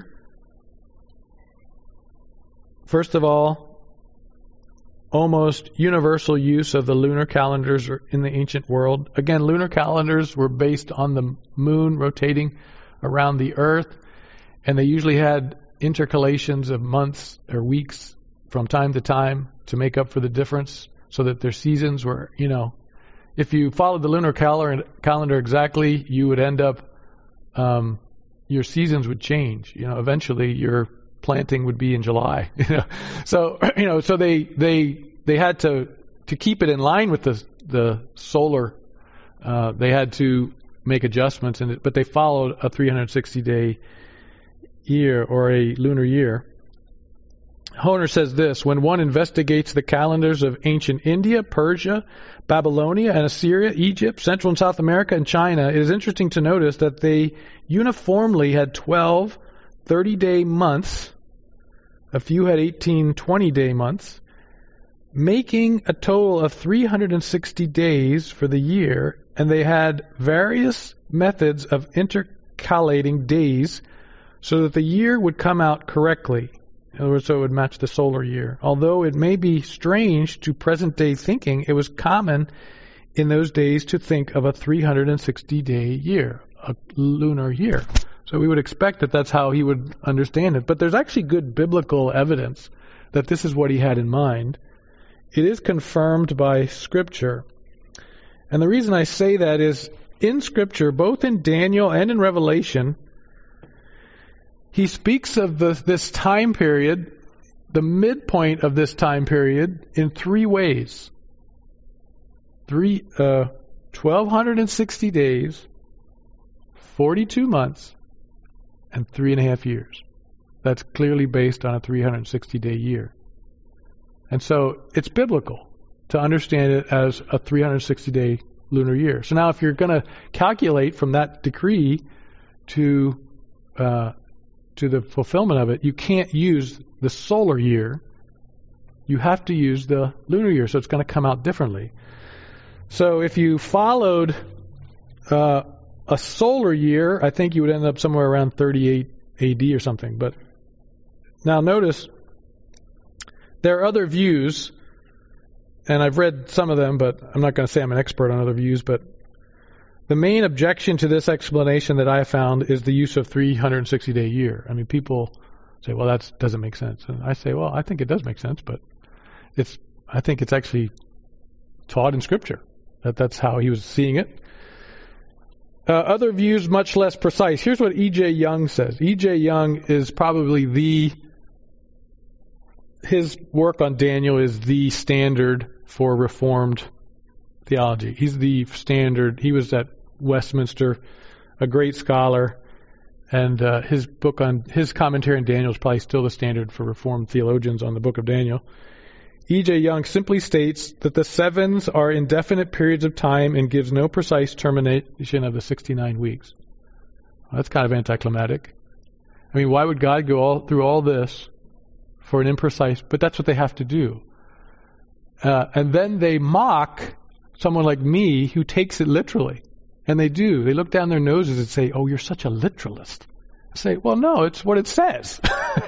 First of all, almost universal use of the lunar calendars in the ancient world. Again, lunar calendars were based on the moon rotating around the earth, and they usually had intercalations of months or weeks from time to time to make up for the difference, so that their seasons were, if you followed the lunar calendar exactly, you would end up, your seasons would change. Eventually your planting would be in July. So they had to keep it in line with the solar. They had to make adjustments in it, but they followed a 360-day year or a lunar year. Hoehner says this: when one investigates the calendars of ancient India, Persia, Babylonia, and Assyria, Egypt, Central and South America, and China, it is interesting to notice that they uniformly had 12 30-day months. A few had 18 20-day months, making a total of 360 days for the year, and they had various methods of intercalating days so that the year would come out correctly. In other words, so it would match the solar year. Although it may be strange to present-day thinking, it was common in those days to think of a 360-day year, a lunar year. So we would expect that that's how he would understand it. But there's actually good biblical evidence that this is what he had in mind. It is confirmed by Scripture. And the reason I say that is, in Scripture, both in Daniel and in Revelation, he speaks of this time period, the midpoint of this time period, in three ways. 1,260 days, 42 months, and 3.5 years. That's clearly based on a 360-day year. And so it's biblical to understand it as a 360-day lunar year. So now if you're going to calculate from that decree to the fulfillment of it, you can't use the solar year. You have to use the lunar year, so it's going to come out differently. So if you followed a solar year, I think you would end up somewhere around 38 AD or something. But now notice, there are other views, and I've read some of them, but I'm not going to say I'm an expert on other views, but the main objection to this explanation that I have found is the use of 360-day year. I mean, people say, well, that doesn't make sense. And I say, well, I think it does make sense, but I think it's actually taught in Scripture that that's how he was seeing it. Other views, much less precise. Here's what E.J. Young says. E.J. Young is probably his work on Daniel is the standard for Reformed theology. He's the standard. He was at Westminster, a great scholar, and his commentary on Daniel is probably still the standard for Reformed theologians on the book of Daniel. E.J. Young simply states that the sevens are indefinite periods of time and gives no precise termination of the 69 weeks. Well, that's kind of anticlimactic. I mean, why would God go through all this for an imprecise? But that's what they have to do. And then they mock someone like me who takes it literally. And they do. They look down their noses and say, oh, you're such a literalist. I say, well, no, it's what it says.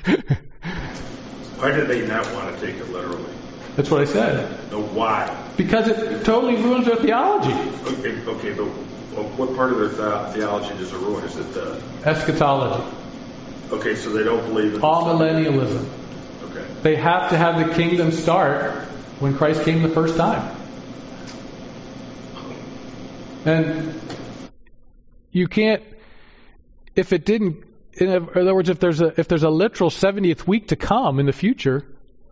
Why do they not want to take it literally? That's what I said. No, why? Because it totally ruins their theology. Okay, but what part of their theology does it ruin? Is it the eschatology? Okay, so they don't believe in amillennialism. Okay. They have to have the kingdom start when Christ came the first time. And you can't, if it didn't, in other words, if there's a literal 70th week to come in the future,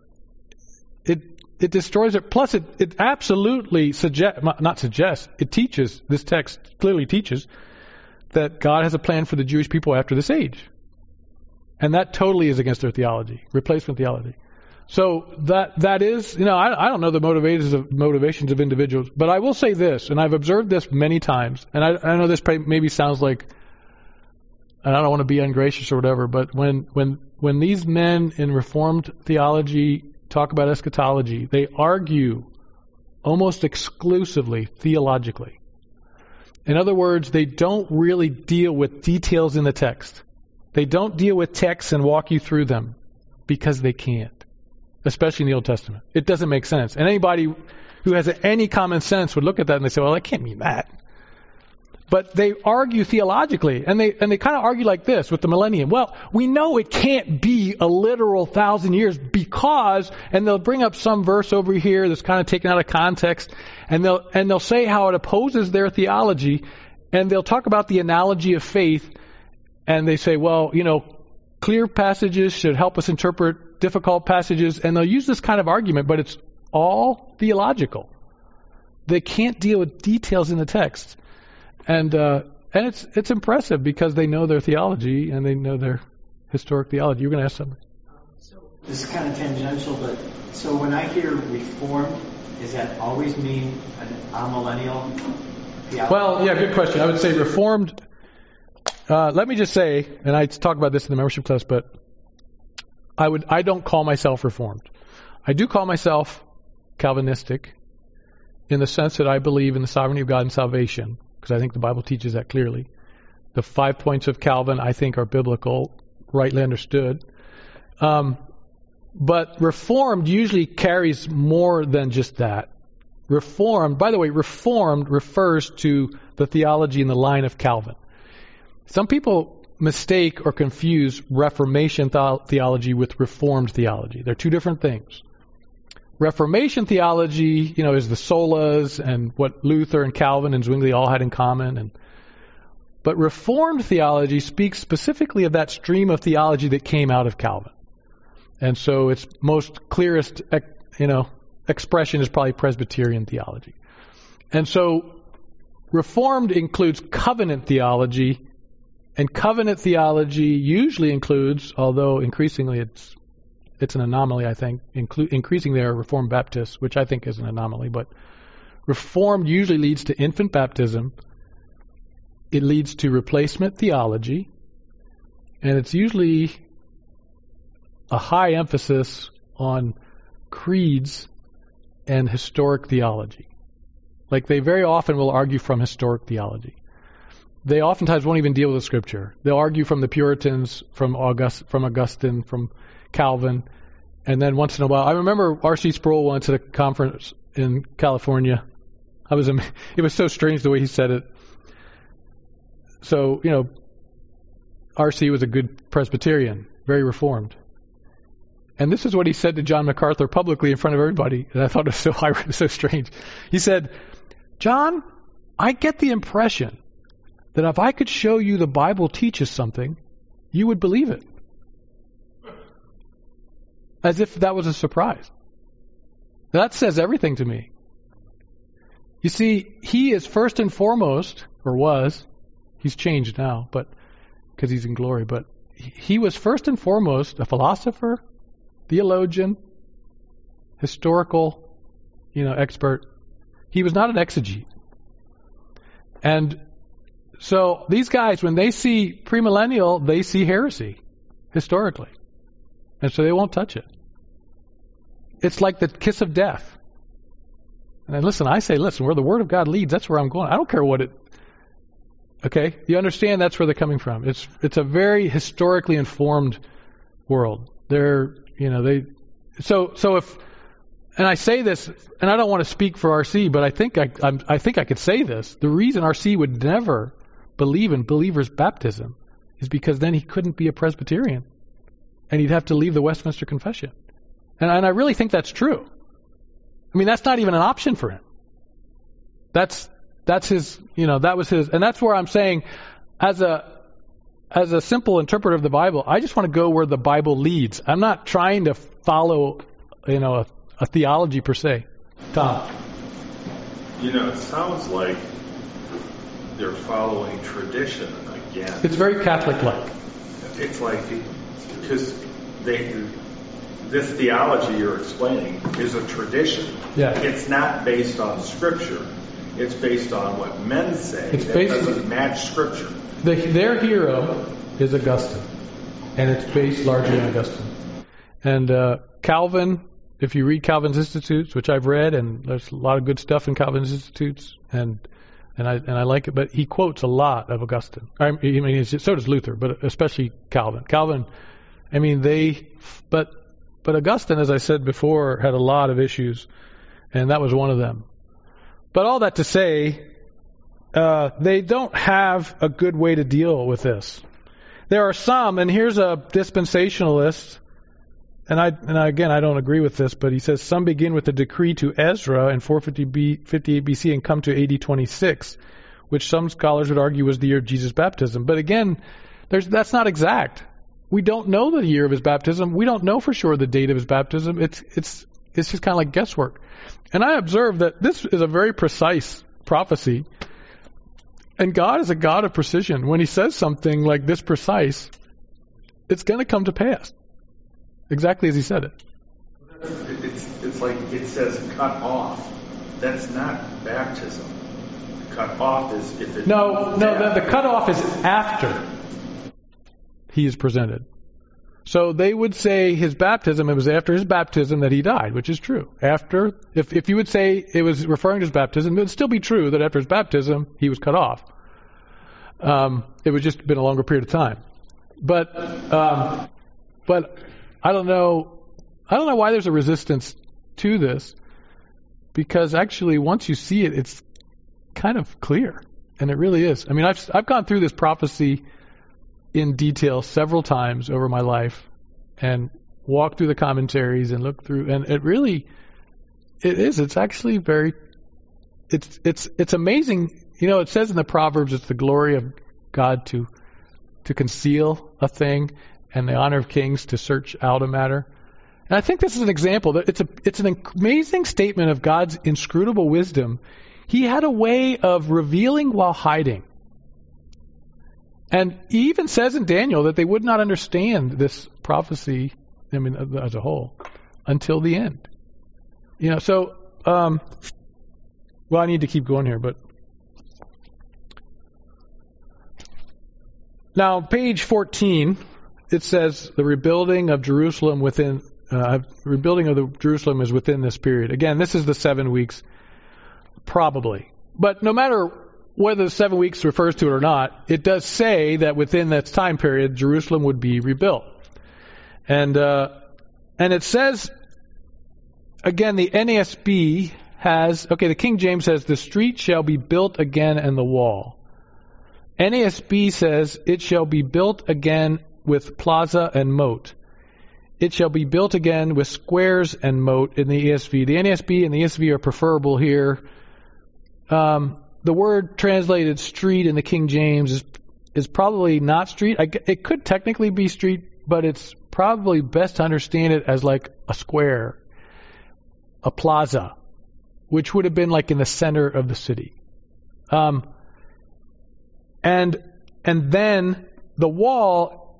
it destroys it. Plus, it absolutely it teaches, this text clearly teaches that God has a plan for the Jewish people after this age. And that totally is against their theology, replacement theology. So that is, I don't know the motivations of individuals, but I will say this, and I've observed this many times, and I know this maybe sounds like, and I don't want to be ungracious or whatever, but when these men in Reformed theology talk about eschatology, they argue almost exclusively theologically. In other words, they don't really deal with details in the text. They don't deal with texts and walk you through them because they can't. Especially in the Old Testament. It doesn't make sense. And anybody who has any common sense would look at that and they say, well, that can't mean that. But they argue theologically, and they kind of argue like this with the millennium. Well, we know it can't be a literal 1,000 years because, and they'll bring up some verse over here that's kind of taken out of context, and they'll say how it opposes their theology, and they'll talk about the analogy of faith, and they say, well, clear passages should help us interpret difficult passages, and they'll use this kind of argument, but it's all theological. They can't deal with details in the text. And it's impressive because they know their theology and they know their historic theology. You were going to ask something? So this is kind of tangential, but so when I hear Reformed, does that always mean an amillennial theology? Well, yeah, good question. I would say Reformed. Let me just say, and I talk about this in the membership class, but I don't call myself Reformed. I do call myself Calvinistic in the sense that I believe in the sovereignty of God and salvation, because I think the Bible teaches that clearly. The 5 points of Calvin, I think, are biblical, rightly understood. But Reformed usually carries more than just that. Reformed, by the way, Reformed refers to the theology in the line of Calvin. Some people mistake or confuse Reformation theology with Reformed theology. They're two different things. Reformation theology, is the solas and what Luther and Calvin and Zwingli all had in common. But Reformed theology speaks specifically of that stream of theology that came out of Calvin. And so its most clearest, expression is probably Presbyterian theology. And so Reformed includes covenant theology, and covenant theology usually includes, although increasingly it's an anomaly, I think. Increasing there are Reformed Baptists, which I think is an anomaly. But Reformed usually leads to infant baptism. It leads to replacement theology. And it's usually a high emphasis on creeds and historic theology. Like they very often will argue from historic theology. They oftentimes won't even deal with the Scripture. They'll argue from the Puritans, from Augustine, from Calvin, and then once in a while, I remember R.C. Sproul once at a conference in California. It was so strange the way he said it. So, R.C. was a good Presbyterian, very Reformed. And this is what he said to John MacArthur publicly in front of everybody, and I thought it was so strange. He said, "John, I get the impression that if I could show you the Bible teaches something, you would believe it." As if that was a surprise. That says everything to me. You see, he is first and foremost, or was, he's changed now, but because he's in glory, but he was first and foremost a philosopher, theologian, historical, expert. He was not an exegete. And so these guys, when they see premillennial, they see heresy, historically. And so they won't touch it. It's like the kiss of death. And I say, where the Word of God leads, that's where I'm going. I don't care what it... Okay? You understand that's where they're coming from. It's a very historically informed world. So if... And I say this, and I don't want to speak for RC, but I think I could say this. The reason RC would never believe in believers' baptism is because then he couldn't be a Presbyterian. And he'd have to leave the Westminster Confession. And I really think that's true. I mean, that's not even an option for him. That's his, that was his, and that's where I'm saying, as a simple interpreter of the Bible, I just want to go where the Bible leads. I'm not trying to follow, a theology per se. Tom? It sounds like they're following tradition again. It's very Catholic-like. It's like, because this theology you're explaining is a tradition. Yeah. It's not based on Scripture. It's based on what men say. It doesn't match Scripture. Their hero is Augustine, and it's based largely on Augustine. And Calvin, if you read Calvin's Institutes, which I've read, and there's a lot of good stuff in Calvin's Institutes, and I like it, but he quotes a lot of Augustine. So does Luther, but especially Calvin. But Augustine, as I said before, had a lot of issues, and that was one of them. But all that to say, they don't have a good way to deal with this. There are some, and here's a dispensationalist, and again, I don't agree with this, but he says some begin with the decree to Ezra in 458 BC and come to AD 26, which some scholars would argue was the year of Jesus' baptism. But again, that's not exact. We don't know the year of his baptism. We don't know for sure the date of his baptism. It's just kind of like guesswork. And I observe that this is a very precise prophecy. And God is a God of precision. When he says something like this precise, it's going to come to pass. Exactly as he said it. It's like it says cut off. That's not baptism. Cut off is if it... No, the cutoff is after he is presented. So they would say his baptism, it was after his baptism that he died, which is true. After, if you would say it was referring to his baptism, it would still be true that after his baptism, he was cut off. It would just been a longer period of time. But I don't know why there's a resistance to this, because actually once you see it, it's kind of clear, and it really is. I mean, I've gone through this prophecy in detail several times over my life, and walked through the commentaries and looked through, and it's actually very, it's amazing. You know, it says in the Proverbs, it's the glory of God to conceal a thing, and the honor of kings to search out a matter. And I think this is an example that it's an amazing statement of God's inscrutable wisdom. He had a way of revealing while hiding. And he even says in Daniel that they would not understand this prophecy, I mean, as a whole, until the end. You know, so, well, I need to keep going here, but. Now, page 14, it says the rebuilding of Jerusalem is within this period. Again, this is the 7 weeks, probably. But no matter whether the 7 weeks refers to it or not, it does say that within that time period, Jerusalem would be rebuilt. And it says, again, the NASB the King James says, the street shall be built again and the wall. NASB says, it shall be built again with plaza and moat. It shall be built again with squares and moat in the ESV. The NASB and the ESV are preferable here. The word translated street in the King James is probably not street. It could technically be street, but it's probably best to understand it as like a square, a plaza, which would have been like in the center of the city. And then the wall,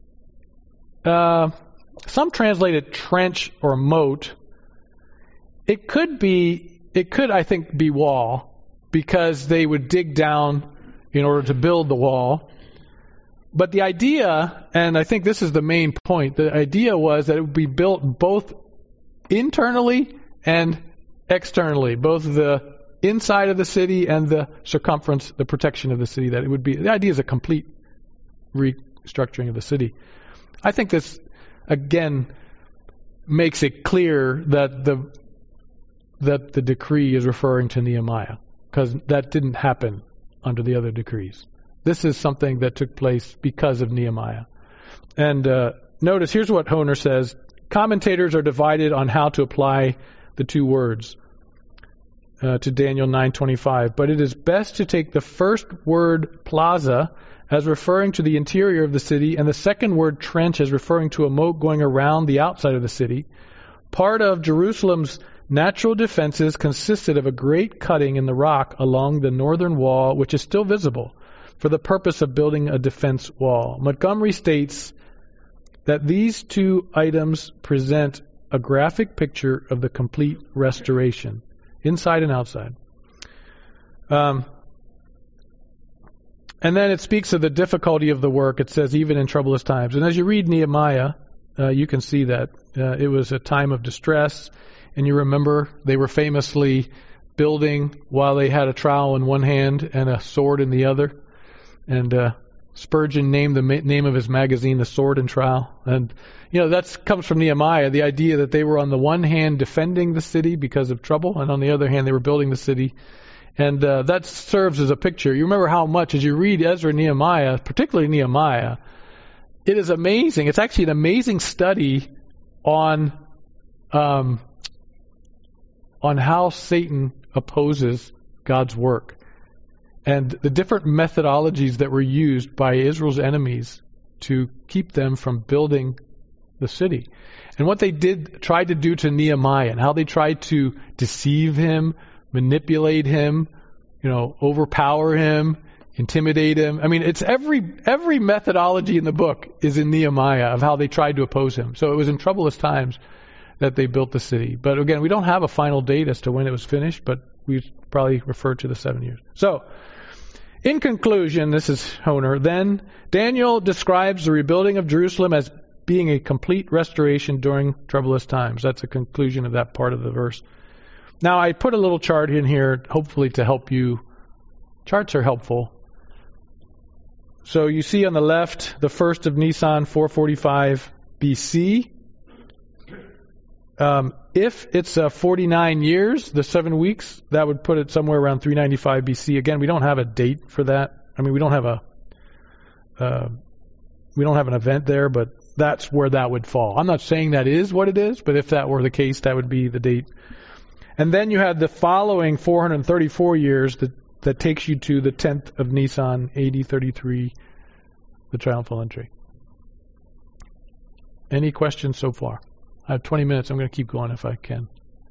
some translate it trench or moat. It could, I think, be wall, because they would dig down in order to build the wall. But the idea, and I think this is the main point, the idea was that it would be built both internally and externally, both the inside of the city and the circumference, the protection of the city, that it would be, the idea is a complete restructuring of the city. I think this, again, makes it clear that the decree is referring to Nehemiah, because that didn't happen under the other decrees. This is something that took place because of Nehemiah. And notice, here's what Honer says. Commentators are divided on how to apply the two words to Daniel 9:25. But it is best to take the first word plaza as referring to the interior of the city, and the second word trench as referring to a moat going around the outside of the city. Part of Jerusalem's natural defenses consisted of a great cutting in the rock along the northern wall, which is still visible, for the purpose of building a defense wall. Montgomery states that these two items present a graphic picture of the complete restoration, inside and outside. And then it speaks of the difficulty of the work. It says, even in troublous times. And as you read Nehemiah, you can see that it was a time of distress. And you remember they were famously building while they had a trowel in one hand and a sword in the other. And Spurgeon named the name of his magazine The Sword and Trowel. And, that comes from Nehemiah, the idea that they were on the one hand defending the city because of trouble, and on the other hand they were building the city. And that serves as a picture. You remember how much, as you read Ezra and Nehemiah, particularly Nehemiah, it is amazing. It's actually an amazing study on how Satan opposes God's work and the different methodologies that were used by Israel's enemies to keep them from building the city. And what they tried to do to Nehemiah, and how they tried to deceive him, manipulate him, overpower him, intimidate him. I mean, it's every methodology in the book is in Nehemiah of how they tried to oppose him. So it was in troublous times that they built the city. But again, we don't have a final date as to when it was finished, but we probably refer to the 7 years. So, in conclusion, this is Honer. Then Daniel describes the rebuilding of Jerusalem as being a complete restoration during troublous times. That's a conclusion of that part of the verse. Now, I put a little chart in here, hopefully to help you. Charts are helpful. So you see on the left, the 1st of Nisan, 445 BC. If it's 49 years, the 7 weeks, that would put it somewhere around 395 BC. Again, we don't have a date for that. I mean, we don't have an event there, but that's where that would fall. I'm not saying that is what it is, but if that were the case, that would be the date. And then you had the following 434 years that takes you to the 10th of Nisan, AD 33, the triumphal entry. Any questions so far? I have 20 minutes. I'm going to keep going if I can.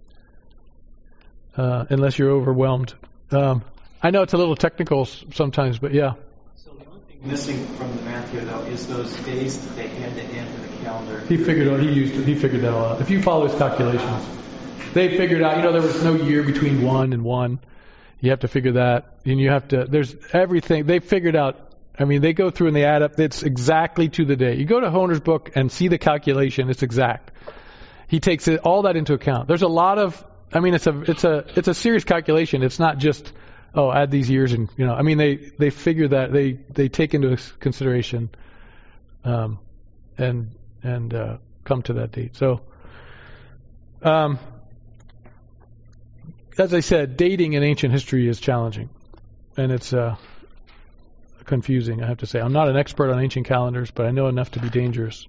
Unless you're overwhelmed. I know it's a little technical sometimes, but yeah. So the only thing missing from the math here, though, is those days that they had to enter the calendar. He figured that all out. If you follow his calculations, they figured out, there was no year between 1 and 1. You have to figure that. And there's everything. They figured out, they go through and they add up. It's exactly to the day. You go to Honer's book and see the calculation. It's exact. He takes all that into account. There's a lot of, it's a serious calculation. It's not just, add these years and, they figure that, they take into consideration, and come to that date. So, as I said, dating in ancient history is challenging, and it's confusing, I have to say. I'm not an expert on ancient calendars, but I know enough to be dangerous.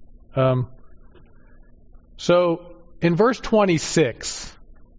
So, in verse 26,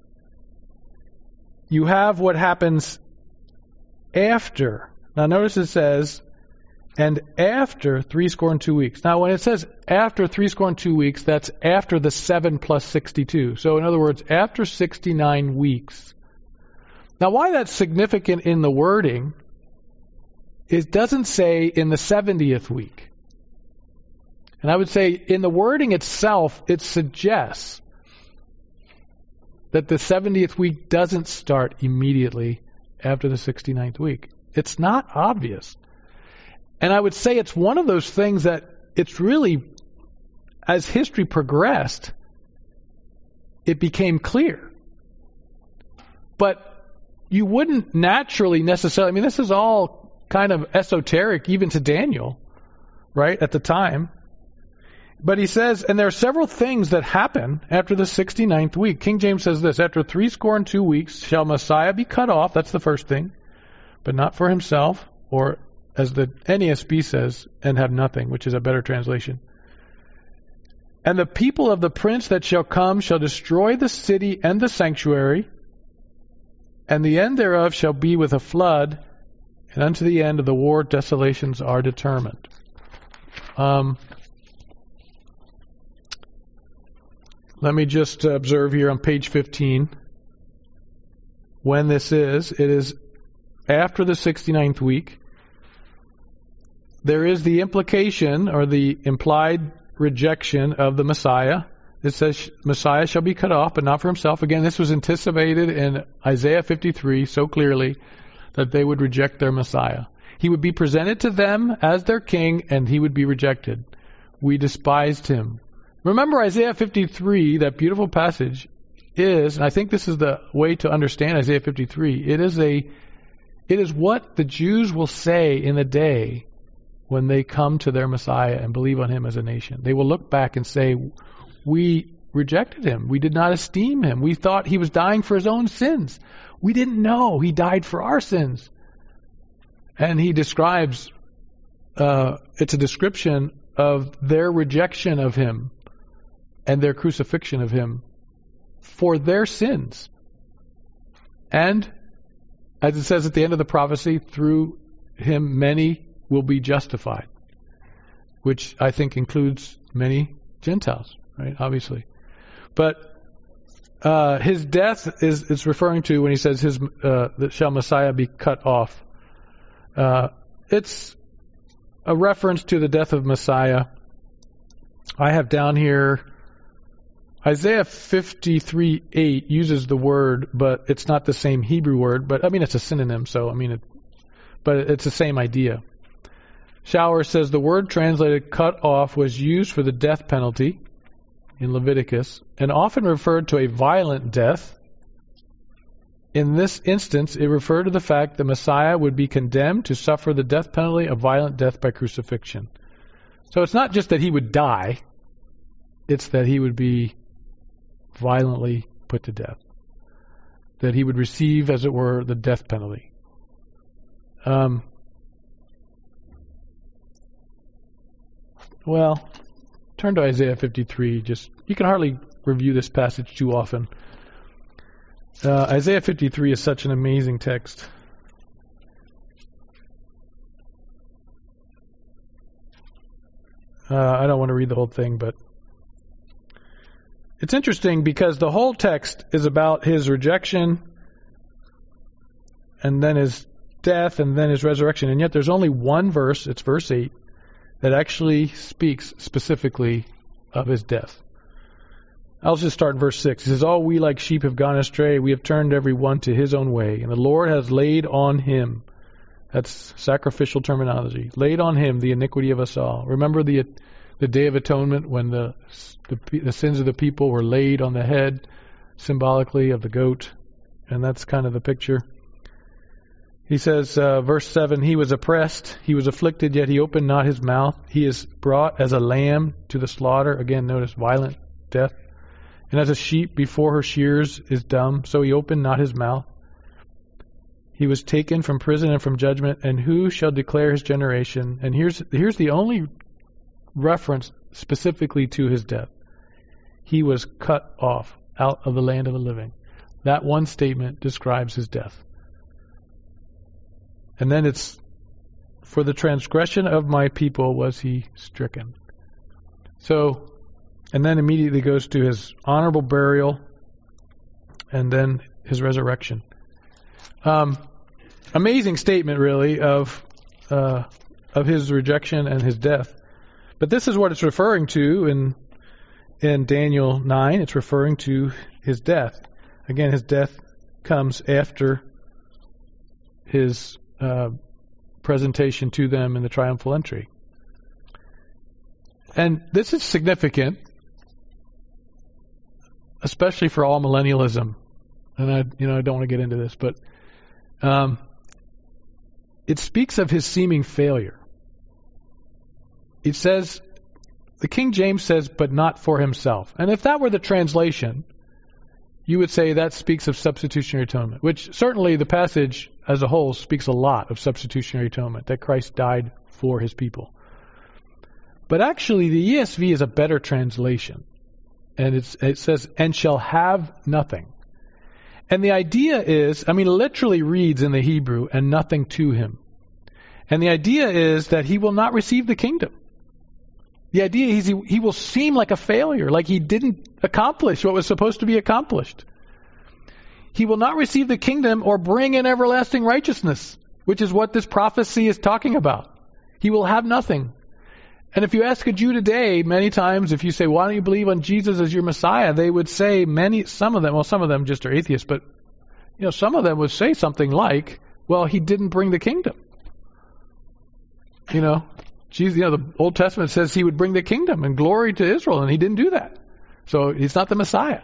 you have what happens after. Now, notice it says, and after 62 weeks. Now, when it says after 62 weeks, that's after the 7 plus 62. So, in other words, after 69 weeks. Now, why that's significant in the wording, it doesn't say in the 70th week. And I would say in the wording itself, it suggests that the 70th week doesn't start immediately after the 69th week. It's not obvious. And I would say it's one of those things that it's really, as history progressed, it became clear. But you wouldn't naturally necessarily, this is all kind of esoteric even to Daniel, right, at the time. But he says, and there are several things that happen after the 69th week. King James says this, after 62 weeks shall Messiah be cut off, that's the first thing, but not for himself, or as the NASB says, and have nothing, which is a better translation. And the people of the prince that shall come shall destroy the city and the sanctuary, and the end thereof shall be with a flood, and unto the end of the war desolations are determined. Let me just observe here on page 15 when this is. It is after the 69th week. There is the implication or the implied rejection of the Messiah. It says Messiah shall be cut off, but not for himself. Again, this was anticipated in Isaiah 53 so clearly that they would reject their Messiah. He would be presented to them as their king, and he would be rejected. We despised him. Remember Isaiah 53, that beautiful passage, is, and I think this is the way to understand Isaiah 53, it is what the Jews will say in the day when they come to their Messiah and believe on him as a nation. They will look back and say, we rejected him. We did not esteem him. We thought he was dying for his own sins. We didn't know he died for our sins. And he describes, it's a description of their rejection of him and their crucifixion of him for their sins. And, as it says at the end of the prophecy, through him many will be justified, which I think includes many Gentiles, right? Obviously. But his death is referring to when he says that shall Messiah be cut off. It's a reference to the death of Messiah. I have down here Isaiah 53:8 uses the word, but it's not the same Hebrew word. But I mean, it's a synonym, so I mean, but it's the same idea. Shower says the word translated "cut off" was used for the death penalty in Leviticus, and often referred to a violent death. In this instance, it referred to the fact that Messiah would be condemned to suffer the death penalty of violent death by crucifixion. So it's not just that he would die, it's that he would be violently put to death. That he would receive, as it were, the death penalty. Well, turn to Isaiah 53. You can hardly review this passage too often. Isaiah 53 is such an amazing text. I don't want to read the whole thing, but it's interesting because the whole text is about his rejection and then his death and then his resurrection. And yet there's only one verse, it's verse 8, that actually speaks specifically of his death. I'll just start in verse 6. It says, all we like sheep have gone astray. We have turned every one to his own way. And the Lord has laid on him, that's sacrificial terminology, laid on him the iniquity of us all. Remember the Day of Atonement when the sins of the people were laid on the head, symbolically of the goat. And that's kind of the picture. He says, verse 7, he was oppressed, he was afflicted, yet he opened not his mouth. He is brought as a lamb to the slaughter. Again, notice violent death. And as a sheep before her shears is dumb, so he opened not his mouth. He was taken from prison and from judgment, and who shall declare his generation? And here's the only reference specifically to his death. He was cut off out of the land of the living. That one statement describes his death. And then it's, for the transgression of my people was he stricken. So, and then immediately goes to his honorable burial and then his resurrection. Amazing statement, really, of his rejection and his death. But this is what it's referring to in Daniel 9. It's referring to his death. Again, his death comes after his presentation to them in the triumphal entry. And this is significant, especially for all millennialism. And I don't want to get into this, but it speaks of his seeming failure. It says, the King James says, but not for himself. And if that were the translation, you would say that speaks of substitutionary atonement, which certainly the passage as a whole speaks a lot of substitutionary atonement, that Christ died for his people. But actually the ESV is a better translation. And it says, and shall have nothing. And the idea is, it literally reads in the Hebrew, and nothing to him. And the idea is that he will not receive the kingdom. The idea is he will seem like a failure, like he didn't accomplish what was supposed to be accomplished. He will not receive the kingdom or bring in everlasting righteousness, which is what this prophecy is talking about. He will have nothing. And if you ask a Jew today, many times, if you say, why don't you believe on Jesus as your Messiah? They would say some of them just are atheists, but some of them would say something like, well, he didn't bring the kingdom. Jesus, the Old Testament says he would bring the kingdom and glory to Israel, and he didn't do that. So he's not the Messiah.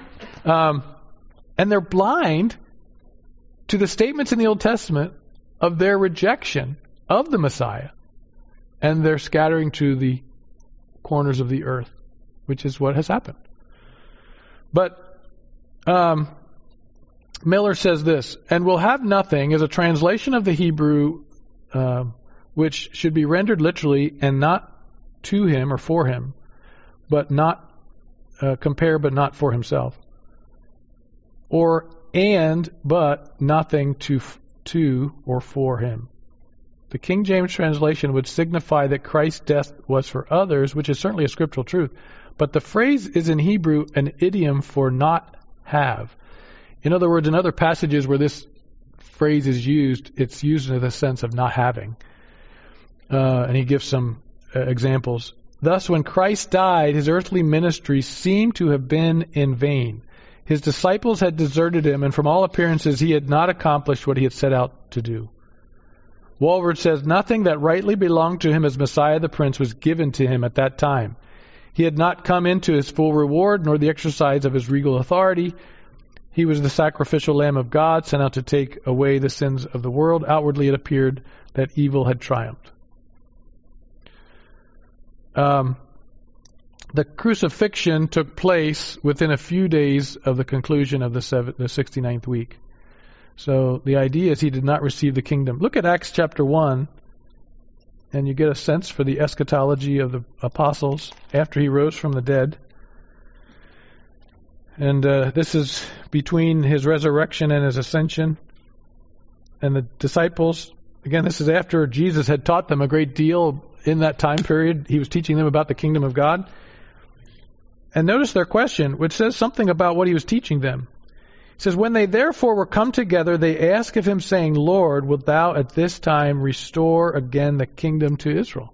And they're blind to the statements in the Old Testament of their rejection of the Messiah. And they're scattering to the corners of the earth, which is what has happened. But Miller says this, and will have nothing is a translation of the Hebrew which should be rendered literally, and not to him or for him, but not compare, but not for himself. Or and, but nothing to or for him. The King James translation would signify that Christ's death was for others, which is certainly a scriptural truth. But the phrase is in Hebrew an idiom for not have. In other words, in other passages where this phrase is used, it's used in the sense of not having. And he gives some examples. Thus, when Christ died, his earthly ministry seemed to have been in vain. His disciples had deserted him, and from all appearances, he had not accomplished what he had set out to do. Walvoord says, nothing that rightly belonged to him as Messiah the Prince was given to him at that time. He had not come into his full reward, nor the exercise of his regal authority. He was the sacrificial Lamb of God, sent out to take away the sins of the world. Outwardly it appeared that evil had triumphed. The crucifixion took place within a few days of the conclusion of the 69th week. So the idea is he did not receive the kingdom. Look at Acts chapter 1, and you get a sense for the eschatology of the apostles after he rose from the dead. And this is between his resurrection and his ascension. And the disciples, again, this is after Jesus had taught them a great deal in that time period. He was teaching them about the kingdom of God. And notice their question, which says something about what he was teaching them. It says, when they therefore were come together, they asked of him, saying, Lord, wilt thou at this time restore again the kingdom to Israel?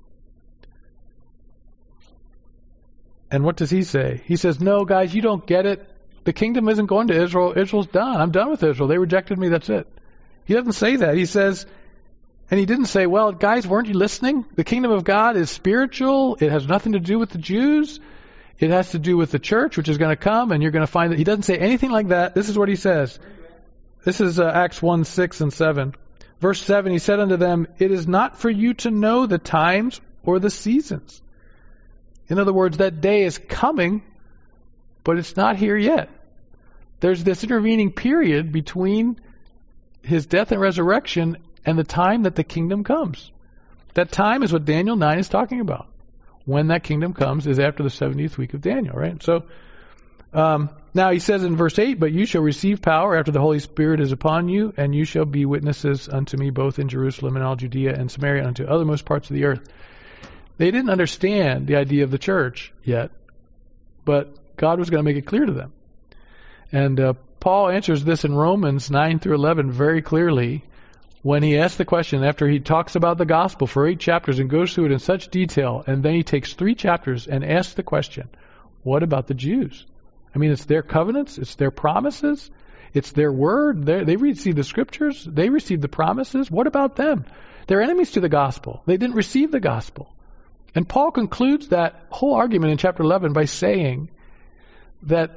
And what does he say? He says, no, guys, you don't get it. The kingdom isn't going to Israel. Israel's done. I'm done with Israel. They rejected me. That's it. He doesn't say that. He says, and he didn't say, well, guys, weren't you listening? The kingdom of God is spiritual. It has nothing to do with the Jews. It has to do with the church, which is going to come, and you're going to find that he doesn't say anything like that. This is what he says. This is Acts 1, 6 and 7. Verse 7, he said unto them, it is not for you to know the times or the seasons. In other words, that day is coming, but it's not here yet. There's this intervening period between his death and resurrection and the time that the kingdom comes. That time is what Daniel 9 is talking about. When that kingdom comes is after the 70th week of Daniel, right? So now he says in verse 8, but you shall receive power after the Holy Spirit is upon you, and you shall be witnesses unto me both in Jerusalem and all Judea and Samaria and unto othermost parts of the earth. They didn't understand the idea of the church yet, but God was going to make it clear to them. And Paul answers this in Romans 9 through 11 very clearly when he asks the question after he talks about the gospel for 8 chapters and goes through it in such detail, and then he takes 3 chapters and asks the question, what about the Jews? I mean, it's their covenants, it's their promises, it's their word. They received the scriptures, they received the promises. What about them? They're enemies to the gospel. They didn't receive the gospel. And Paul concludes that whole argument in chapter 11 by saying that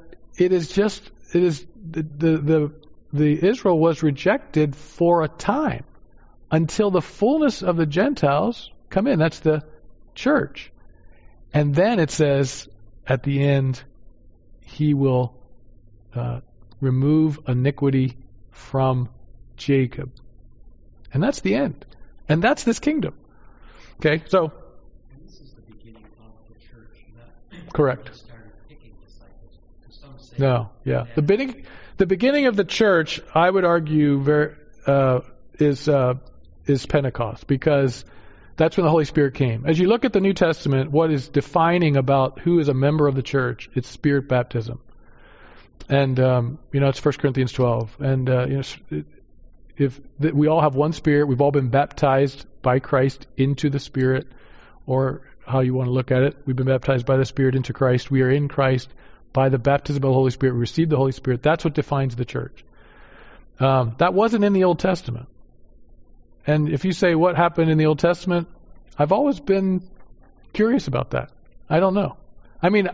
the Israel was rejected for a time until the fullness of the Gentiles come in. That's the church. And then it says at the end, he will remove iniquity from Jacob. And that's the end. And that's this kingdom. Okay, so. And this is the beginning of the church. Correct. Started picking disciples. Some say No, yeah. The beginning of the church, I would argue, is Pentecost, because that's when the Holy Spirit came. As you look at the New Testament, what is defining about who is a member of the church? It's Spirit baptism, and it's 1 Corinthians 12. And we all have one Spirit, we've all been baptized by Christ into the Spirit, or how you want to look at it. We've been baptized by the Spirit into Christ. We are in Christ. By the baptism of the Holy Spirit, we receive the Holy Spirit. That's what defines the church. That wasn't in the Old Testament. And if you say what happened in the Old Testament, I've always been curious about that. I don't know. I mean,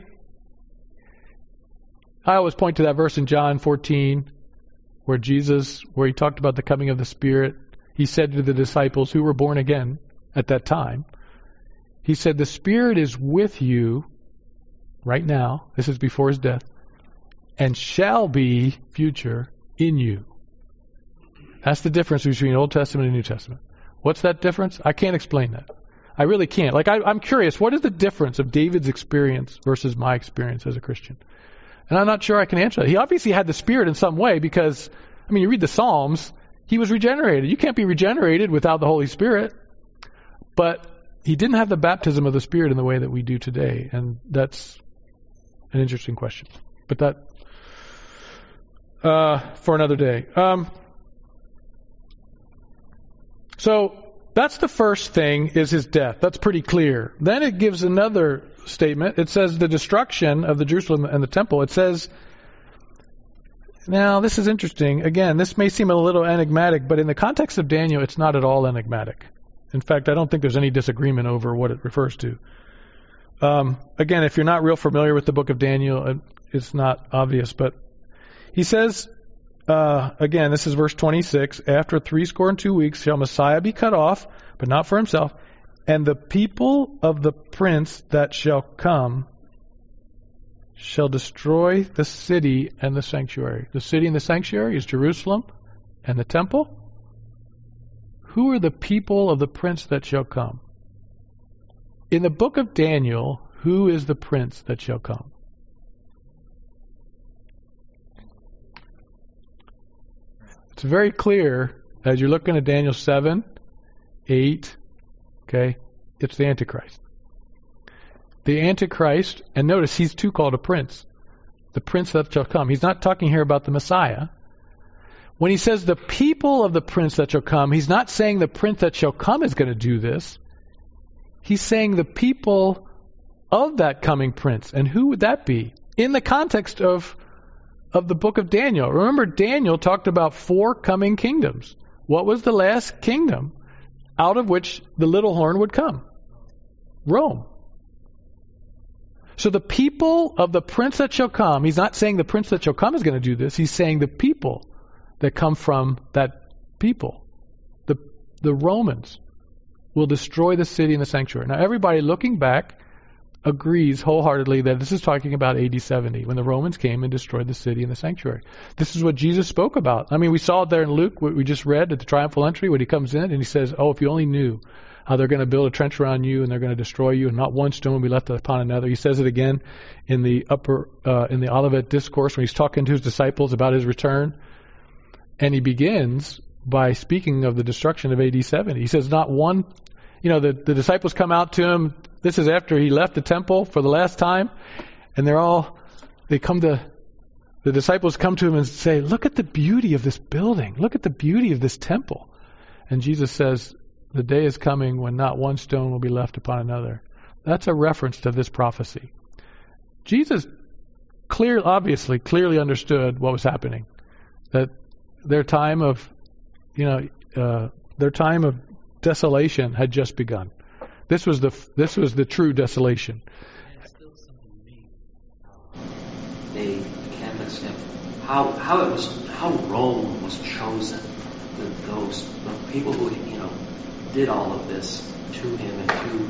I always point to that verse in John 14 where he talked about the coming of the Spirit. He said to the disciples who were born again at that time, he said, the Spirit is with you right now. This is before his death. and shall be, future, in you. That's the difference between Old Testament and New Testament. What's that difference? I can't explain that. I really can't. I'm curious, what is the difference of David's experience versus my experience as a Christian? And I'm not sure I can answer that. He obviously had the Spirit in some way because, you read the Psalms, he was regenerated. You can't be regenerated without the Holy Spirit. But he didn't have the baptism of the Spirit in the way that we do today. And that's an interesting question. But that, for another day. So that's the first thing, is his death. That's pretty clear. Then it gives another statement. It says the destruction of the Jerusalem and the temple. It says, now this is interesting. Again, this may seem a little enigmatic, but in the context of Daniel, it's not at all enigmatic. In fact, I don't think there's any disagreement over what it refers to. Again, if you're not real familiar with the book of Daniel, it's not obvious, but he says, again, this is verse 26, after 62 weeks shall Messiah be cut off, but not for himself, and the people of the prince that shall come shall destroy the city and the sanctuary. The city and the sanctuary is Jerusalem and the temple. Who are the people of the prince that shall come? In the book of Daniel, who is the prince that shall come? It's very clear as you're looking at Daniel 7, 8, okay, it's the Antichrist. The Antichrist, and notice he's too called a prince. The prince that shall come. He's not talking here about the Messiah. When he says the people of the prince that shall come, he's not saying the prince that shall come is going to do this. He's saying the people of that coming prince. And who would that be? In the context of the book of Daniel. Remember, Daniel talked about 4 coming kingdoms. What was the last kingdom out of which the little horn would come? Rome. So the people of the prince that shall come, he's not saying the prince that shall come is going to do this. He's saying the people that come from that people. The Romans will destroy the city and the sanctuary. Now everybody looking back agrees wholeheartedly that this is talking about AD 70, when the Romans came and destroyed the city and the sanctuary. This is what Jesus spoke about. We saw it there in Luke, what we just read at the triumphal entry, when he comes in and he says, if you only knew how they're going to build a trench around you and they're going to destroy you, and not one stone will be left upon another. He says it again in the Olivet Discourse when he's talking to his disciples about his return. And he begins by speaking of the destruction of AD 70. He says not one, the disciples come out to him. This is after he left the temple for the last time. And the disciples come to him and say, look at the beauty of this building. Look at the beauty of this temple. And Jesus says, the day is coming when not one stone will be left upon another. That's a reference to this prophecy. Jesus clearly understood what was happening. That their time of desolation had just begun. This was the true desolation. And still something unique. They canvassed him. How Rome was chosen. The people who did all of this to him and to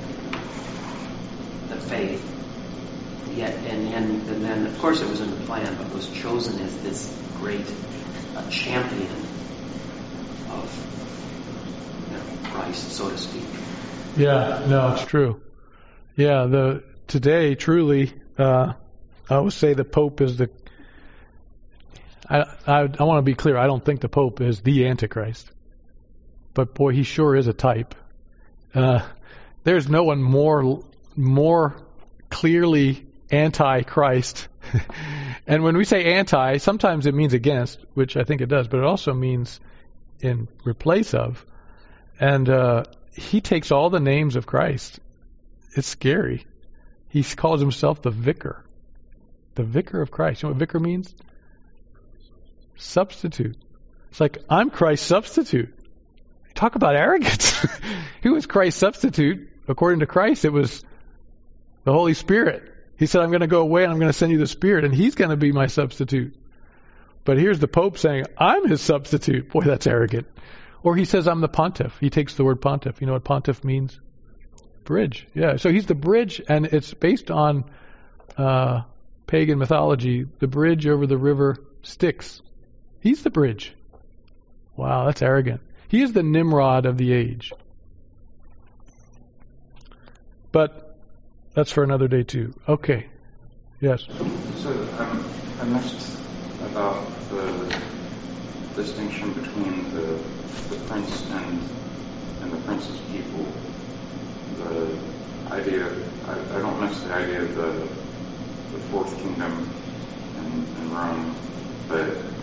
the faith. Yet and then of course it was in the plan, but was chosen as this great champion of Christ, so to speak. Yeah, no, it's true. Yeah, today truly, I would say the Pope is the. I want to be clear. I don't think the Pope is the Antichrist, but boy, he sure is a type. There's no one more clearly anti-Christ. And when we say anti, sometimes it means against, which I think it does, but it also means in replace of. And he takes all the names of Christ. It's scary. He calls himself the vicar. The vicar of Christ. You know what vicar means? Substitute. It's like, I'm Christ's substitute. Talk about arrogance. Who was Christ's substitute? According to Christ, it was the Holy Spirit. He said, I'm going to go away and I'm going to send you the Spirit, and He's going to be my substitute. But here's the Pope saying, I'm His substitute. Boy, that's arrogant. Or he says, I'm the pontiff. He takes the word pontiff. You know what pontiff means? Bridge. Yeah. So he's the bridge, and it's based on pagan mythology, the bridge over the river Styx. He's the bridge. Wow, that's arrogant. He is the Nimrod of the age. But that's for another day too. Okay. Yes. So I missed about the distinction between the prince and the prince's people. The idea, I don't miss the idea of the fourth kingdom in Rome, but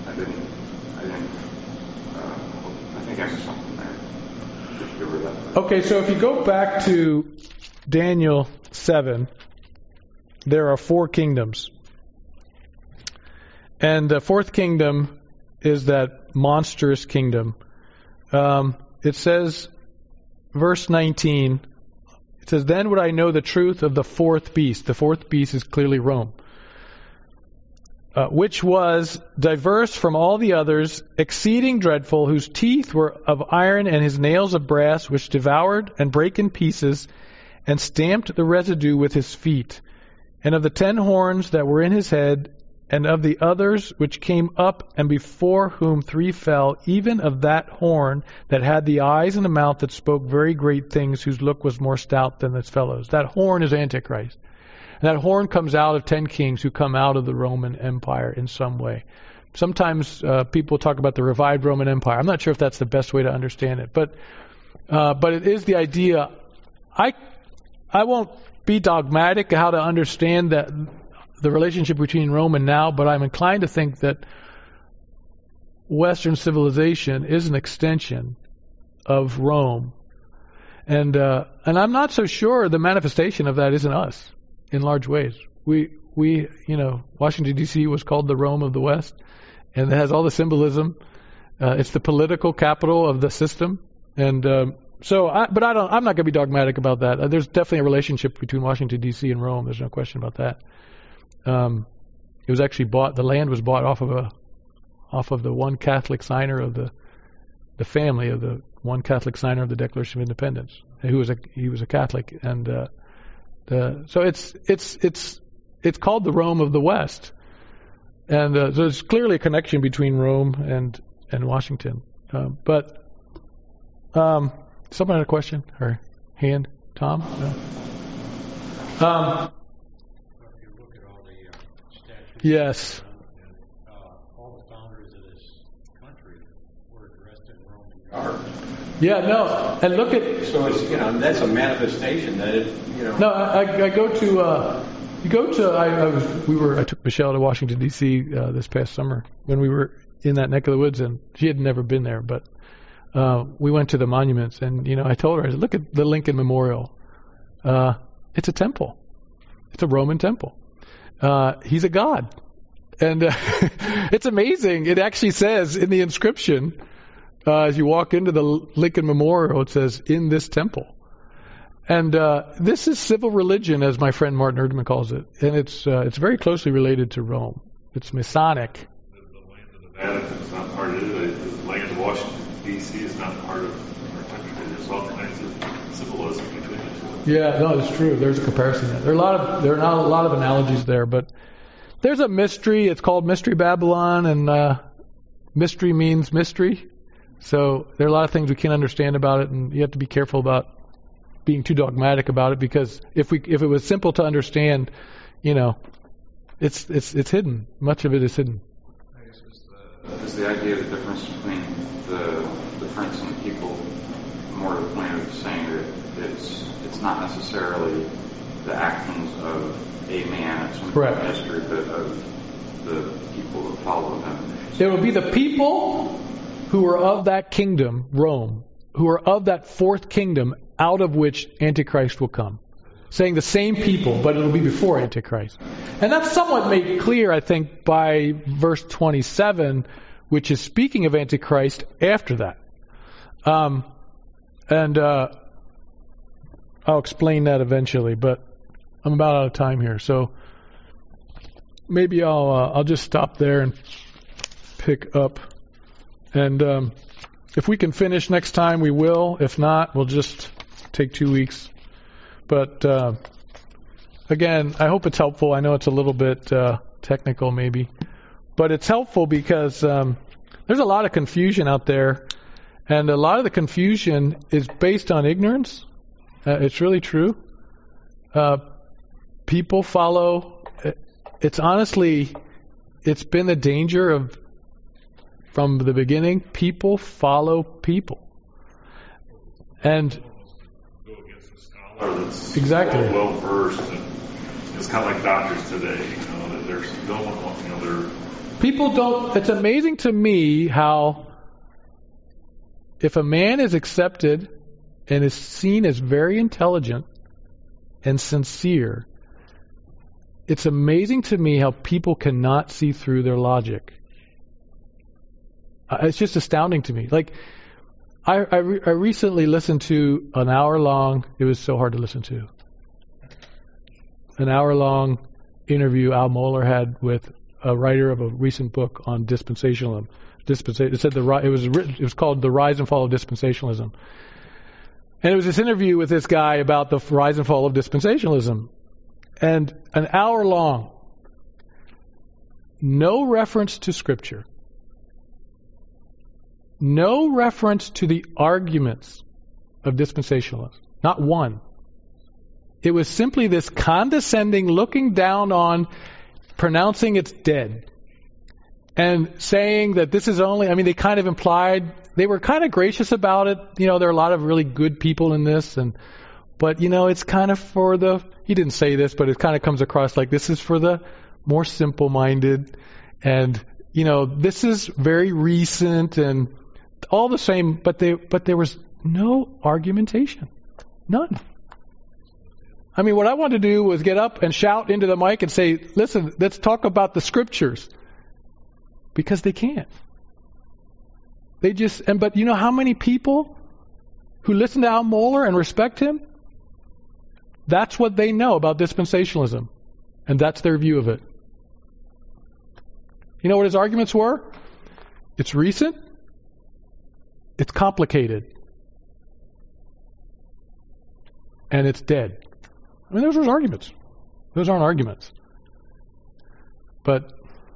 I think I missed something there. Could you give her that? Okay, so if you go back to Daniel 7, there are 4 kingdoms. And the fourth kingdom is that monstrous kingdom. It says, verse 19, it says, "Then would I know the truth of the fourth beast." The fourth beast is clearly Rome. "Which was diverse from all the others, exceeding dreadful, whose teeth were of iron and his nails of brass, which devoured and brake in pieces and stamped the residue with his feet. And of the 10 horns that were in his head, and of the others which came up, and before whom 3 fell, even of that horn that had the eyes and the mouth that spoke very great things, whose look was more stout than its fellows." That horn is Antichrist. And that horn comes out of 10 kings who come out of the Roman Empire in some way. Sometimes people talk about the revived Roman Empire. I'm not sure if that's the best way to understand it, but it is the idea. I won't be dogmatic how to understand that the relationship between Rome and now, but I'm inclined to think that Western civilization is an extension of Rome, and I'm not so sure the manifestation of that isn't us in large ways. We Washington D.C. was called the Rome of the West, and it has all the symbolism. It's the political capital of the system, and I'm not going to be dogmatic about that. There's definitely a relationship between Washington D.C. and Rome. There's no question about that. It was actually bought. The land was bought off of the one Catholic signer of the family of the one Catholic signer of the Declaration of Independence. He was a Catholic, and so it's called the Rome of the West, and so there's clearly a connection between Rome and Washington. But someone had a question or hand? Tom? No. Yes. All the founders of this country were dressed in Roman garb. Yeah, no, and look at. So it's that's a manifestation that it No, I go to. You go to. I took Michelle to Washington D.C. This past summer when we were in that neck of the woods, and she had never been there, but we went to the monuments, and I told her, I said, look at the Lincoln Memorial. It's a temple. It's a Roman temple. He's a god. And it's amazing. It actually says in the inscription, as you walk into the Lincoln Memorial, it says, "in this temple." And this is civil religion, as my friend Martin Erdman calls it. And it's very closely related to Rome. It's Masonic. The land of the Vatican is not part of it. The land of Washington, D.C. is not part of our country. There's all kinds of symbolism between the two. Yeah, no, it's true. There's a comparison there. There are not a lot of analogies there, but there's a mystery. It's called Mystery Babylon, and mystery means mystery. So there are a lot of things we can't understand about it, and you have to be careful about being too dogmatic about it, because if it was simple to understand, it's hidden. Much of it is hidden. I guess is the idea of the difference between the prince and the people more to the point of saying that it's not necessarily the actions of a man at some point in history, but of the people that follow him. It will be the people who are of that kingdom, Rome, who are of that fourth kingdom out of which Antichrist will come. Saying the same people, but it'll be before Antichrist. And that's somewhat made clear, I think, by verse 27, which is speaking of Antichrist after that. And I'll explain that eventually, but I'm about out of time here, so maybe I'll just stop there and pick up. And if we can finish next time, we will. If not, we'll just take 2 weeks. But again, I hope it's helpful. I know it's a little bit technical maybe, but it's helpful because there's a lot of confusion out there, and a lot of the confusion is based on ignorance. It's really true. People follow. It's been the danger of from the beginning. People follow people, and go against a scholar that's exactly well versed, and it's kind of like doctors today. That there's no one. They're people don't. It's amazing to me how if a man is accepted and is seen as very intelligent and sincere, it's amazing to me how people cannot see through their logic. It's just astounding to me. Like, I recently listened to an hour-long, it was so hard to listen to, an hour-long interview Al Mohler had with a writer of a recent book on dispensationalism. It said it was called The Rise and Fall of Dispensationalism. And it was this interview with this guy about the rise and fall of dispensationalism. And an hour long, no reference to Scripture, no reference to the arguments of dispensationalism, not one. It was simply this condescending looking down on, pronouncing it's dead, and saying that this is only, they kind of implied, they were kind of gracious about it. There are a lot of really good people in this, but it's kind of for the, he didn't say this, but it kind of comes across like this is for the more simple-minded, and, this is very recent and all the same, but there was no argumentation. None. What I wanted to do was get up and shout into the mic and say, listen, let's talk about the Scriptures. Because they can't. But you know how many people who listen to Al Mohler and respect him? That's what they know about dispensationalism. And that's their view of it. You know what his arguments were? It's recent. It's complicated. And it's dead. Those are arguments. Those aren't arguments. But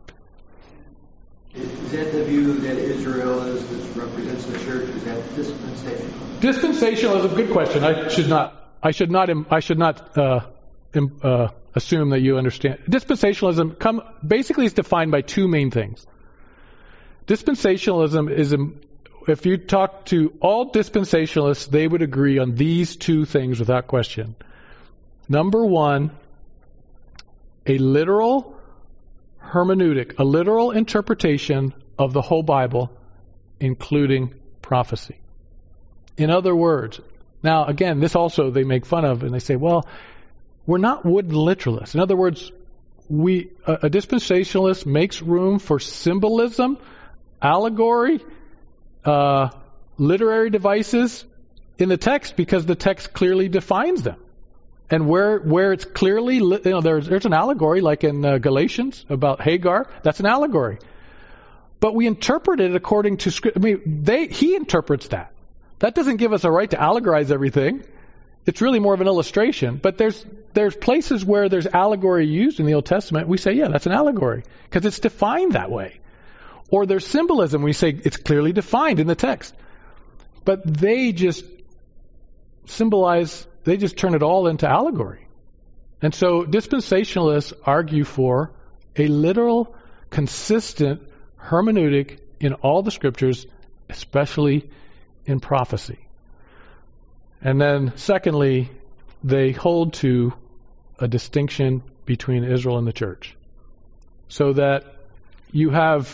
is that the view that Israel is, which represents the church? Is that dispensational? Dispensationalism, good question. I should not assume that you understand. Dispensationalism basically is defined by two main things. Dispensationalism is, if you talk to all dispensationalists, they would agree on these two things without question. Number one, a literal hermeneutic, a literal interpretation of the whole Bible, including prophecy. In other words, now again, this also they make fun of, and they say, well, we're not wooden literalists. In other words, a dispensationalist makes room for symbolism, allegory, literary devices in the text because the text clearly defines them. And where it's clearly, there's an allegory, like in Galatians about Hagar. That's an allegory. But we interpret it according to Scripture. He interprets that. That doesn't give us a right to allegorize everything. It's really more of an illustration. But there's places where there's allegory used in the Old Testament. We say, yeah, that's an allegory because it's defined that way. Or there's symbolism. We say it's clearly defined in the text. But they just symbolize. They just turn it all into allegory. And so dispensationalists argue for a literal, consistent hermeneutic in all the Scriptures, especially in prophecy. And then secondly, they hold to a distinction between Israel and the church. So that you have,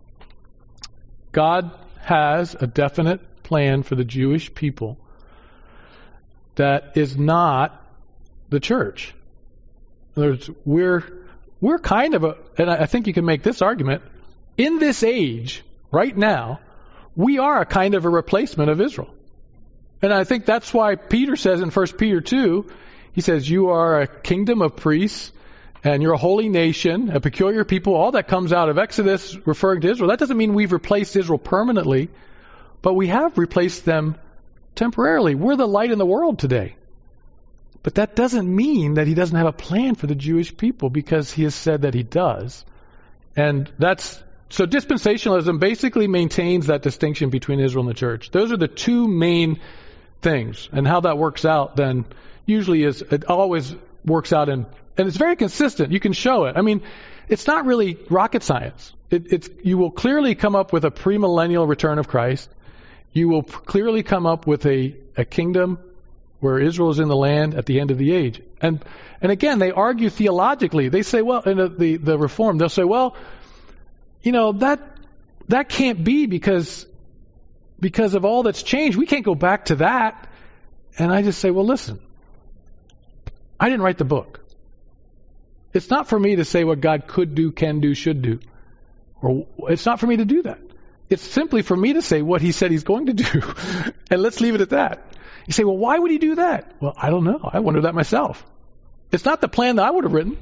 God has a definite plan for the Jewish people that is not the church. In other words, we're kind of and I think you can make this argument, in this age, right now, we are a kind of a replacement of Israel. And I think that's why Peter says in 1 Peter 2, he says, you are a kingdom of priests, and you're a holy nation, a peculiar people. All that comes out of Exodus referring to Israel. That doesn't mean we've replaced Israel permanently, but we have replaced them temporarily. We're the light in the world today. But that doesn't mean that he doesn't have a plan for the Jewish people, because he has said that he does. And so dispensationalism basically maintains that distinction between Israel and the church. Those are the two main things. And how that works out then usually it always works out and it's very consistent. You can show it. I mean, it's not really rocket science. You will clearly come up with a premillennial return of Christ. You will clearly come up with a kingdom where Israel is in the land at the end of the age. And again, they argue theologically. They say, well, in the Reform, they'll say, well, that can't be because of all that's changed. We can't go back to that. And I just say, well, listen, I didn't write the book. It's not for me to say what God could do, can do, should do. Or it's not for me to do that. It's simply for me to say what he said he's going to do. And let's leave it at that. You say, well, why would he do that? Well, I don't know. I wonder that myself. It's not the plan that I would have written,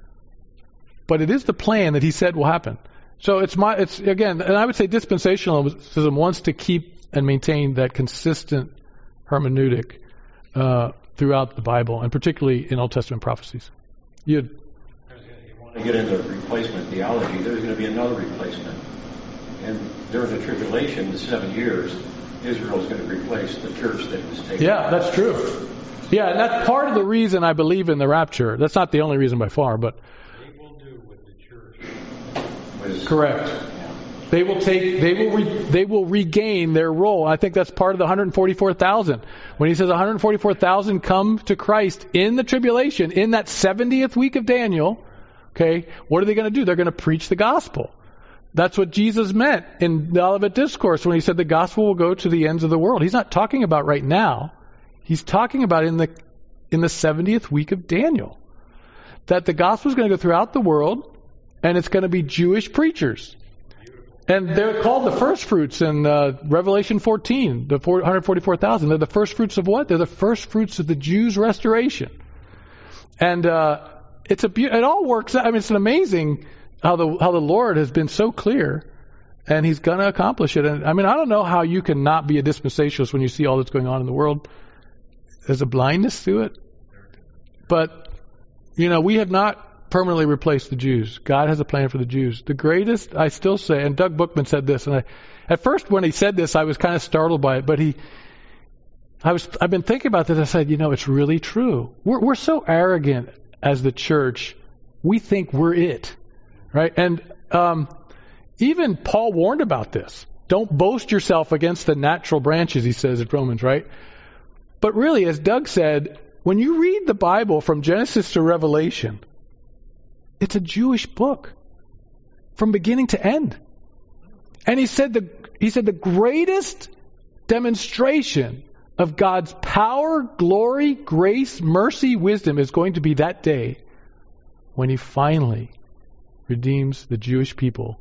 but it is the plan that he said will happen. So again, and I would say dispensationalism wants to keep and maintain that consistent hermeneutic throughout the Bible, and particularly in Old Testament prophecies. You want to get into replacement theology, there's going to be another replacement. And during the tribulation, the 7 years, Israel is going to replace the church that was taken. Yeah, that's true. Yeah, and that's part of the reason I believe in the rapture. That's not the only reason by far, but they will do what the church. Correct. Yeah. They will regain their role. I think that's part of the 144,000. When he says 144,000 come to Christ in the tribulation, in that 70th week of Daniel, okay, what are they going to do? They're going to preach the gospel. That's what Jesus meant in the Olivet Discourse when he said the gospel will go to the ends of the world. He's not talking about right now. He's talking about in the 70th week of Daniel. That the gospel is going to go throughout the world, and it's going to be Jewish preachers. And they're called the first fruits in Revelation 14, the 144,000. They're the first fruits of what? They're the first fruits of the Jews' restoration. And it all works out. I mean, it's an amazing how the Lord has been so clear, and he's going to accomplish it. And I mean, I don't know how you can not be a dispensationalist when you see all that's going on in the world. There's a blindness to it. But, we have not permanently replaced the Jews. God has a plan for the Jews. The greatest, I still say, and Doug Bookman said this, and at first when he said this, I was kind of startled by it, but I've been thinking about this. I said, it's really true. We're so arrogant as the church. We think we're it. Right? And even Paul warned about this. Don't boast yourself against the natural branches, he says in Romans, right? But really, as Doug said, when you read the Bible from Genesis to Revelation, it's a Jewish book from beginning to end. And he said the greatest demonstration of God's power, glory, grace, mercy, wisdom is going to be that day when he finally redeems the Jewish people.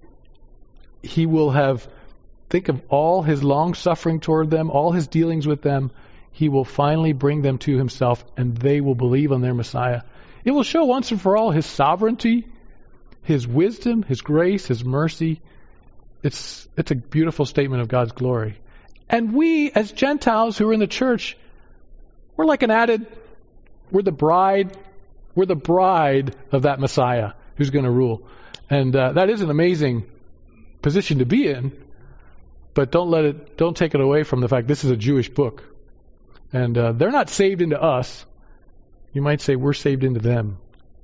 He will think of all his long suffering toward them, all his dealings with them. He will finally bring them to himself, and they will believe on their Messiah. It will show once and for all his sovereignty, his wisdom, his grace, his mercy. It's a beautiful statement of God's glory. And we, as Gentiles who are in the church, we're like we're the bride of that Messiah who's going to rule. And that is an amazing position to be in, but don't take it away from the fact this is a Jewish book. And they're not saved into us. You might say we're saved into them.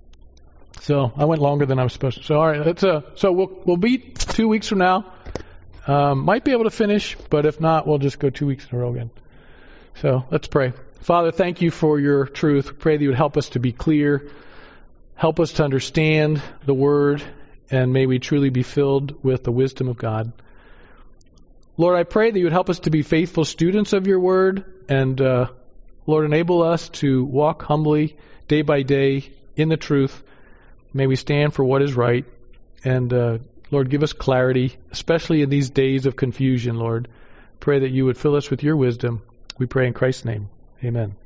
So I went longer than I was supposed to. So all right, so we'll meet 2 weeks from now. Might be able to finish, but if not, we'll just go 2 weeks in a row again. So let's pray. Father, thank you for your truth. We pray that you would help us to be clear. Help us to understand the Word, and may we truly be filled with the wisdom of God. Lord, I pray that you would help us to be faithful students of your Word, and Lord, enable us to walk humbly day by day in the truth. May we stand for what is right, and Lord, give us clarity, especially in these days of confusion, Lord. Pray that you would fill us with your wisdom. We pray in Christ's name. Amen.